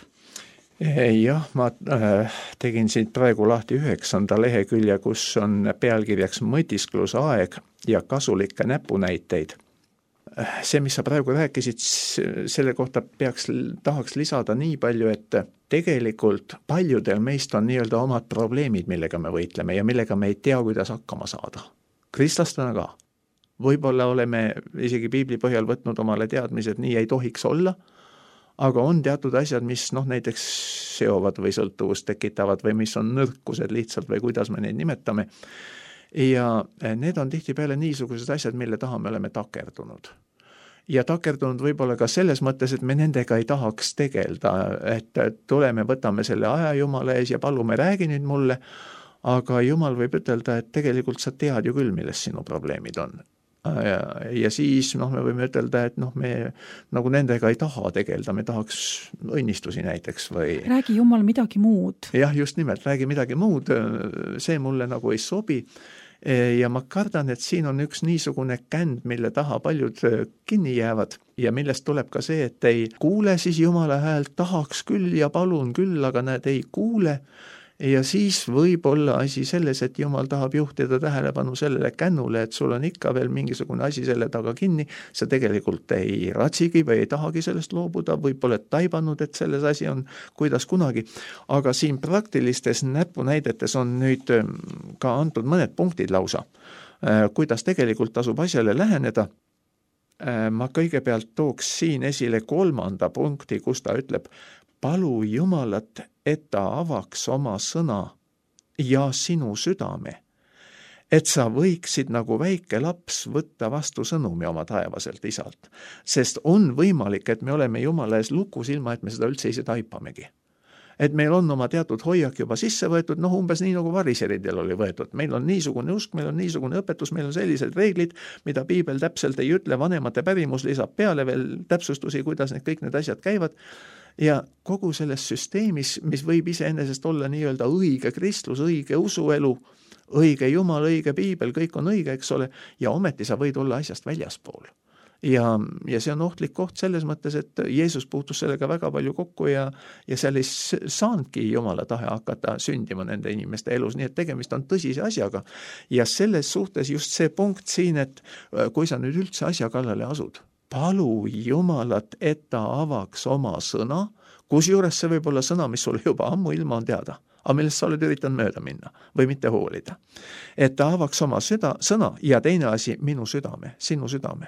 Jah, ma tegin siit praegu lahti 9. lehekülje, kus on pealkirjaks mõtisklusaeg ja kasulikke näpunäiteid. See, mis sa praegu rääkisid, selle kohta tahaks lisada nii palju, et tegelikult paljudel meist on nii-öelda omad probleemid, millega me võitleme ja millega me ei tea, kuidas hakkama saada. Kristlastena ka. Võib-olla oleme isegi piibli põhjal võtnud omale teadmised, nii ei tohiks olla, aga on teatud asjad, mis näiteks seovad või sõltuvust tekitavad või mis on nõrkused lihtsalt või kuidas me neid nimetame. Ja need on tihtipeale niisugused asjad, mille taha me oleme takerdunud. Ja takerdunud võib-olla ka selles mõttes, et me nendega ei tahaks tegelda, et tuleme, võtame selle aja Jumala ees ja palume, räägi nüüd mulle, aga Jumal võib ütelda, et tegelikult sa tead ju küll, milles sinu probleemid on. Ja siis me võime ütelda, et me nagu nendega ei taha tegelda, me tahaks õnnistusi näiteks või... Räägi Jumal midagi muud. Jah, just nimelt, räägi midagi muud, see mulle nagu ei sobi. Ja ma kardan, et siin on üks niisugune känd, mille taha paljud kinni jäävad ja millest tuleb ka see, et ei kuule siis Jumala häält, tahaks küll ja palun küll, aga nad ei kuule. Ja siis võib olla asi selles, et Jumal tahab juhtida tähelepanu sellele kännule, et sul on ikka veel mingisugune asi selle taga kinni, sa tegelikult ei ratsigi või ei tahagi sellest loobuda, võib-olla taibanud, et selles asi on kuidas kunagi, aga siin praktilistes näpunäidetes on nüüd ka antud mõned punktid lausa, kuidas tegelikult tasub asjale läheneda. Ma kõigepealt tooks siin esile 3. punkti, kus ta ütleb, palu Jumalat, et ta avaks oma sõna ja sinu südame, et sa võiksid nagu väike laps võtta vastu sõnumi oma taevaselt isalt. Sest on võimalik, et me oleme Jumala ees lukus ilma, et me seda üldse ise taipamegi. Et meil on oma teatud hoiak juba sisse võetud, umbes nii nagu variseridel oli võetud. Meil on niisugune usk, meil on niisugune õpetus, meil on sellised reeglid, mida piibel täpselt ei ütle, vanemate pärimus lisab peale veel täpsustusi, kuidas kõik need asjad käivad. Ja kogu selles süsteemis, mis võib iseenesest olla nii-öelda õige kristlus, õige usuelu, õige Jumal, õige piibel, kõik on õige, eks ole, ja ometi sa võid olla asjast väljaspool. Ja see on ohtlik koht selles mõttes, et Jeesus puutus sellega väga palju kokku ja seal ei saanudki Jumala tahe hakata sündima nende inimeste elus, nii et tegemist on tõsise asjaga. Ja selles suhtes just see punkt siin, et kui sa nüüd üldse asja kallale asud, palu Jumalat, et ta avaks oma sõna, kusjuures see võib olla sõna, mis sulle juba ammu ilma on teada, aga millest sa oled üritanud mööda minna või mitte hoolida. Et ta avaks oma sõna ja teine asi, minu südame, sinu südame.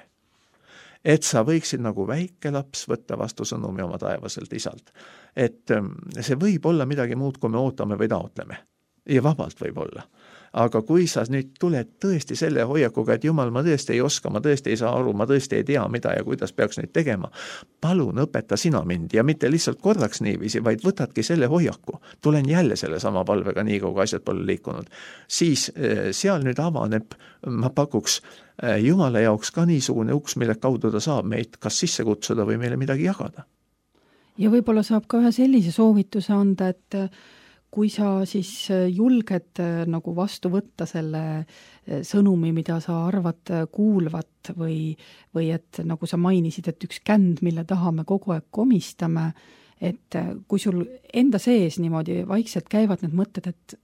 Et sa võiksid nagu väike laps võtta vastu sõnumi oma taevaselt isalt. Et see võib olla midagi muud, kui me ootame või taotleme. Ja vabalt võib olla. Aga kui sa nüüd tuled tõesti selle hoiakuga, et Jumal, ma tõesti ei oska, ma tõesti ei saa aru, ma tõesti ei tea, mida ja kuidas peaks nüüd tegema, palun õpeta sina mind ja mitte lihtsalt korraks niiviisi, vaid võtadki selle hoiaku. Tulen jälle selle sama palvega nii, kui asjad pole liikunud. Siis seal nüüd avaneb, ma pakuks Jumala jaoks ka niisugune uks, mille kaudu ta saab meid kas sisse kutsuda või meile midagi jagada. Ja võib-olla saab ka ühe sellise soovituse anda, et kui sa siis julged nagu vastu võtta selle sõnumi, mida sa arvad kuulvat või et nagu sa mainisid, et üks känd, mille taha me kogu aeg komistame, et kui sul enda sees niimoodi vaikselt käivad need mõtted, et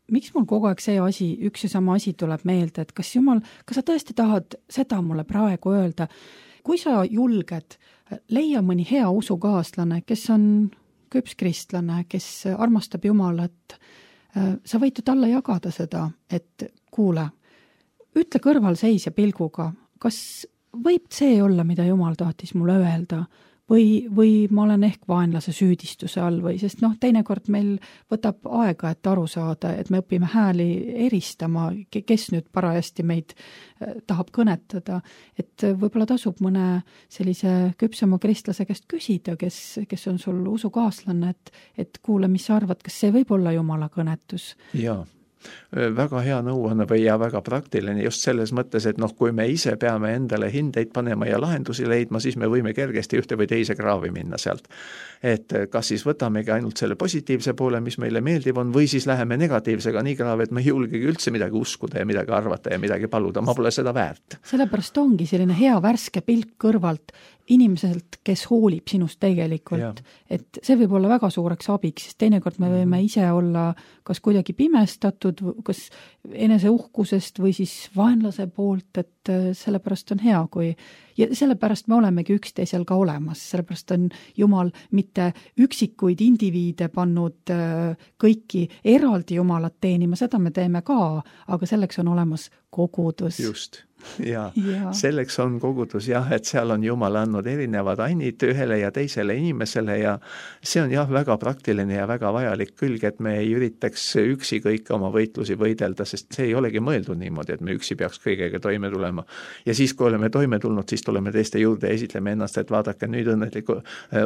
miks mul kogu aeg see asi, üks ja sama asi tuleb meelde, et kas Jumal, kas sa tõesti tahad seda mulle praegu öelda? Kui sa julged, leia mõni hea usukaaslane, kes on küpskristlane, kes armastab Jumalat, sa võid ju talle jagada seda, et kuule, ütle kõrvalseisja pilguga, kas võib see olla, mida Jumal tahtis mulle öelda või ma olen ehk vaenlase süüdistuse all või, sest teinekord meil võtab aega, et aru saada, et me õpime hääli eristama, kes nüüd parajasti meid tahab kõnetada, et võib-olla tasub mõne sellise küpsema kristlase käest küsida, kes on sul usukaaslane, et kuule, mis sa arvad, kas see võib olla Jumala kõnetus? Jaa. Väga hea nõuanne või ja väga praktiline just selles mõttes, et kui me ise peame endale hindeid panema ja lahendusi leidma, siis me võime kergesti ühte või teise kraavi minna sealt. Et kas siis võtamegi ainult selle positiivse poole, mis meile meeldib on, või siis läheme negatiivsega nii kraavi, et me ei julgegi üldse midagi uskuda ja midagi arvata ja midagi paluda, ma pole seda väärt. Sellepärast ongi selline hea värske pilk kõrvalt inimeselt, kes hoolib sinust tegelikult, et see võib olla väga suureks abiks, sest teinekord me võime ise olla kas kuidagi pimestatud, kas eneseuhkusest või siis vaenlase poolt, et sellepärast on hea, ja sellepärast me olemegi üksteisel ka olemas, sellepärast on Jumal mitte üksikuid indiviide pannud kõiki eraldi Jumalat teenima, seda me teeme ka, aga selleks on olemas kogudus. Just. Ja selleks on kogudus et seal on Jumal andnud erinevad ainid ühele ja teisele inimesele ja see on väga praktiline ja väga vajalik külg, et me ei üritaks üksi kõike oma võitlusi võidelda, sest see ei olegi mõeldud niimoodi, et me üksi peaks kõigega toime tulema. Ja siis, kui oleme toime tulnud, siis tuleme teiste juurde ja esitleme ennast, et vaadake nüüd õnnetlikku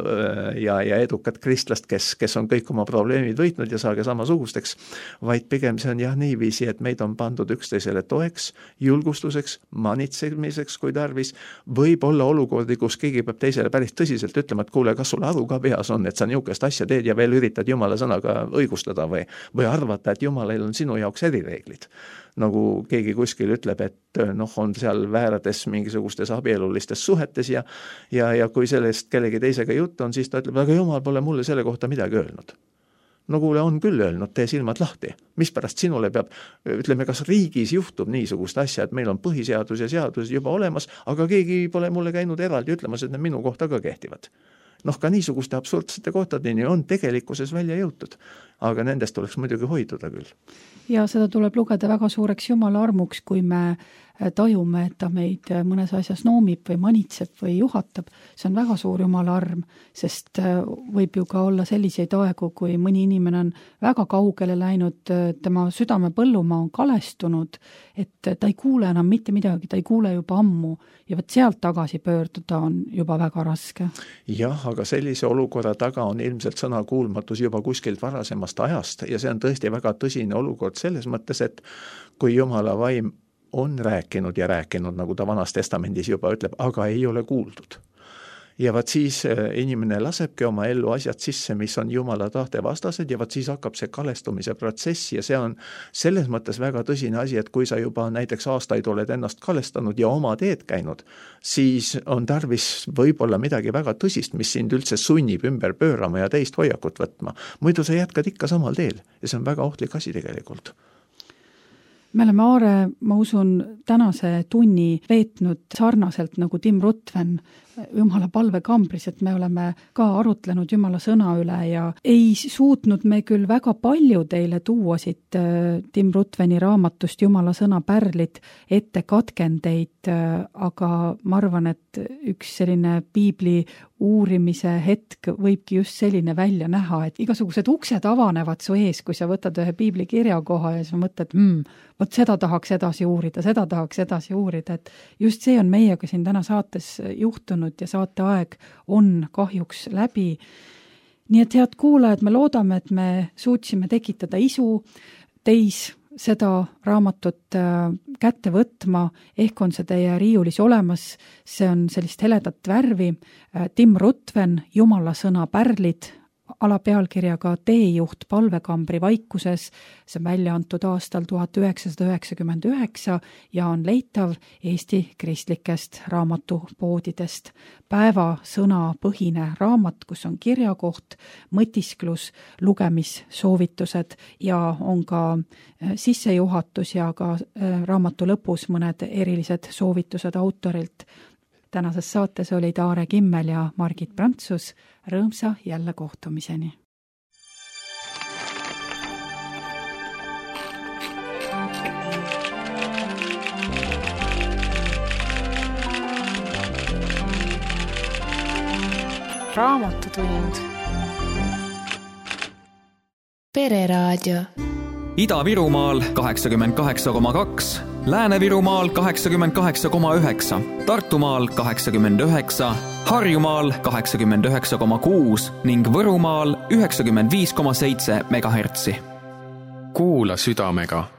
ja edukat kristlast, kes on kõik oma probleemid võitnud ja saage samasugusteks, vaid pigem see on niiviisi, et meid on pandud üksteisele toeks, julgustuseks, manitsemiseks, kui tarvis, võib olla olukordi, kus keegi peab teisele päris tõsiselt ütlema, et kuule, kas sul aru ka peas on, et sa niisugust asja teed ja veel üritad Jumala sõnaga õigustada või arvata, et Jumalil on sinu jaoks erireeglid. Nagu keegi kuskil ütleb, et on seal väärades mingisugustes abielulistes suhetes ja kui sellest kellegi teisega jutt on, siis ta ütleb, aga Jumal pole mulle selle kohta midagi öelnud. No kuule, on küll öelnud, tee silmad lahti. Mispärast sinule peab, ütleme, kas riigis juhtub niisugust asja, et meil on põhiseadus ja seadus juba olemas, aga keegi pole mulle käinud eraldi ütlemas, et need minu kohta ka kehtivad. Ka niisuguste absurdsete kohtadeni on tegelikkuses välja jõutud, aga nendest tuleks muidugi hoiduda küll. Ja seda tuleb lugeda väga suureks Jumala armuks, kui me tajume, et ta meid mõnes asjas noomib või manitseb või juhatab. See on väga suur Jumala arm, sest võib ju ka olla selliseid aegu, kui mõni inimene on väga kaugele läinud, tema südame põllumaa on kalestunud, et ta ei kuule enam mitte midagi, ta ei kuule juba ammu ja võt sealt tagasi pöörduda on juba väga raske. Jah, aga sellise olukorra taga on ilmselt sõnakuulmatus juba kuskilt varasemast ajast ja see on tõesti väga tõsine olukord selles mõttes, et kui Jumala vaim on rääkinud ja rääkinud, nagu ta Vanas Testamendis juba ütleb, aga ei ole kuuldud. Ja vaat siis inimene lasebki oma ellu asjad sisse, mis on Jumala tahte vastased ja vaat siis hakkab see kalestumise protsess ja see on selles mõttes väga tõsine asi, et kui sa juba näiteks aastaid oled ennast kalestanud ja oma teed käinud, siis on tarvis võib-olla midagi väga tõsist, mis sind üldse sunnib ümber pöörama ja teist hoiakut võtma. Muidu sa jätkad ikka samal teel ja see on väga ohtlik asi tegelikult. Me oleme, Aare, ma usun, tänase tunni veetnud sarnaselt nagu Tim Rutven Jumala palvekambris, et me oleme ka arutlenud Jumala sõna üle ja ei suutnud me küll väga palju teile tuua siit Tim Rutveni raamatust Jumala sõna pärlid ette katkendeid, aga ma arvan, et üks selline piibli uurimise hetk võibki just selline välja näha, et igasugused uksed avanevad su ees, kui sa võtad ühe piibli kirjakoha ja sa mõtled, vot seda tahaks edasi uurida, et just see on meiega siin täna saates juhtunud ja saateaeg on kahjuks läbi. Nii et head kuulajad, me loodame, et me suutsime tekitada isu teis seda raamatut kätte võtma, ehk on see teie riiulis olemas, see on sellist heledat värvi, Tim Rutven, Jumala sõna pärlid, alapealkirjaga Teejuht palvekambri vaikuses. See on välja antud aastal 1999 ja on leitav Eesti kristlikest raamatupoodidest. Päevasõnapõhine raamat, kus on kirjakoht, mõtisklus, lugemissoovitused ja on ka sissejuhatus ja ka raamatu lõpus mõned erilised soovitused autorilt. Tänases saates oli Taare Kimmel ja Margit Prantsus. Rõõmsa jälle kohtumiseni. Raamatutund. Pereraadio. Ida-Virumaal 88,2, Lääne-Virumaal 88,9, Tartumaal 89, Harjumaal 89,6 ning Võrumaal 95,7 MHz. Kuula südamega.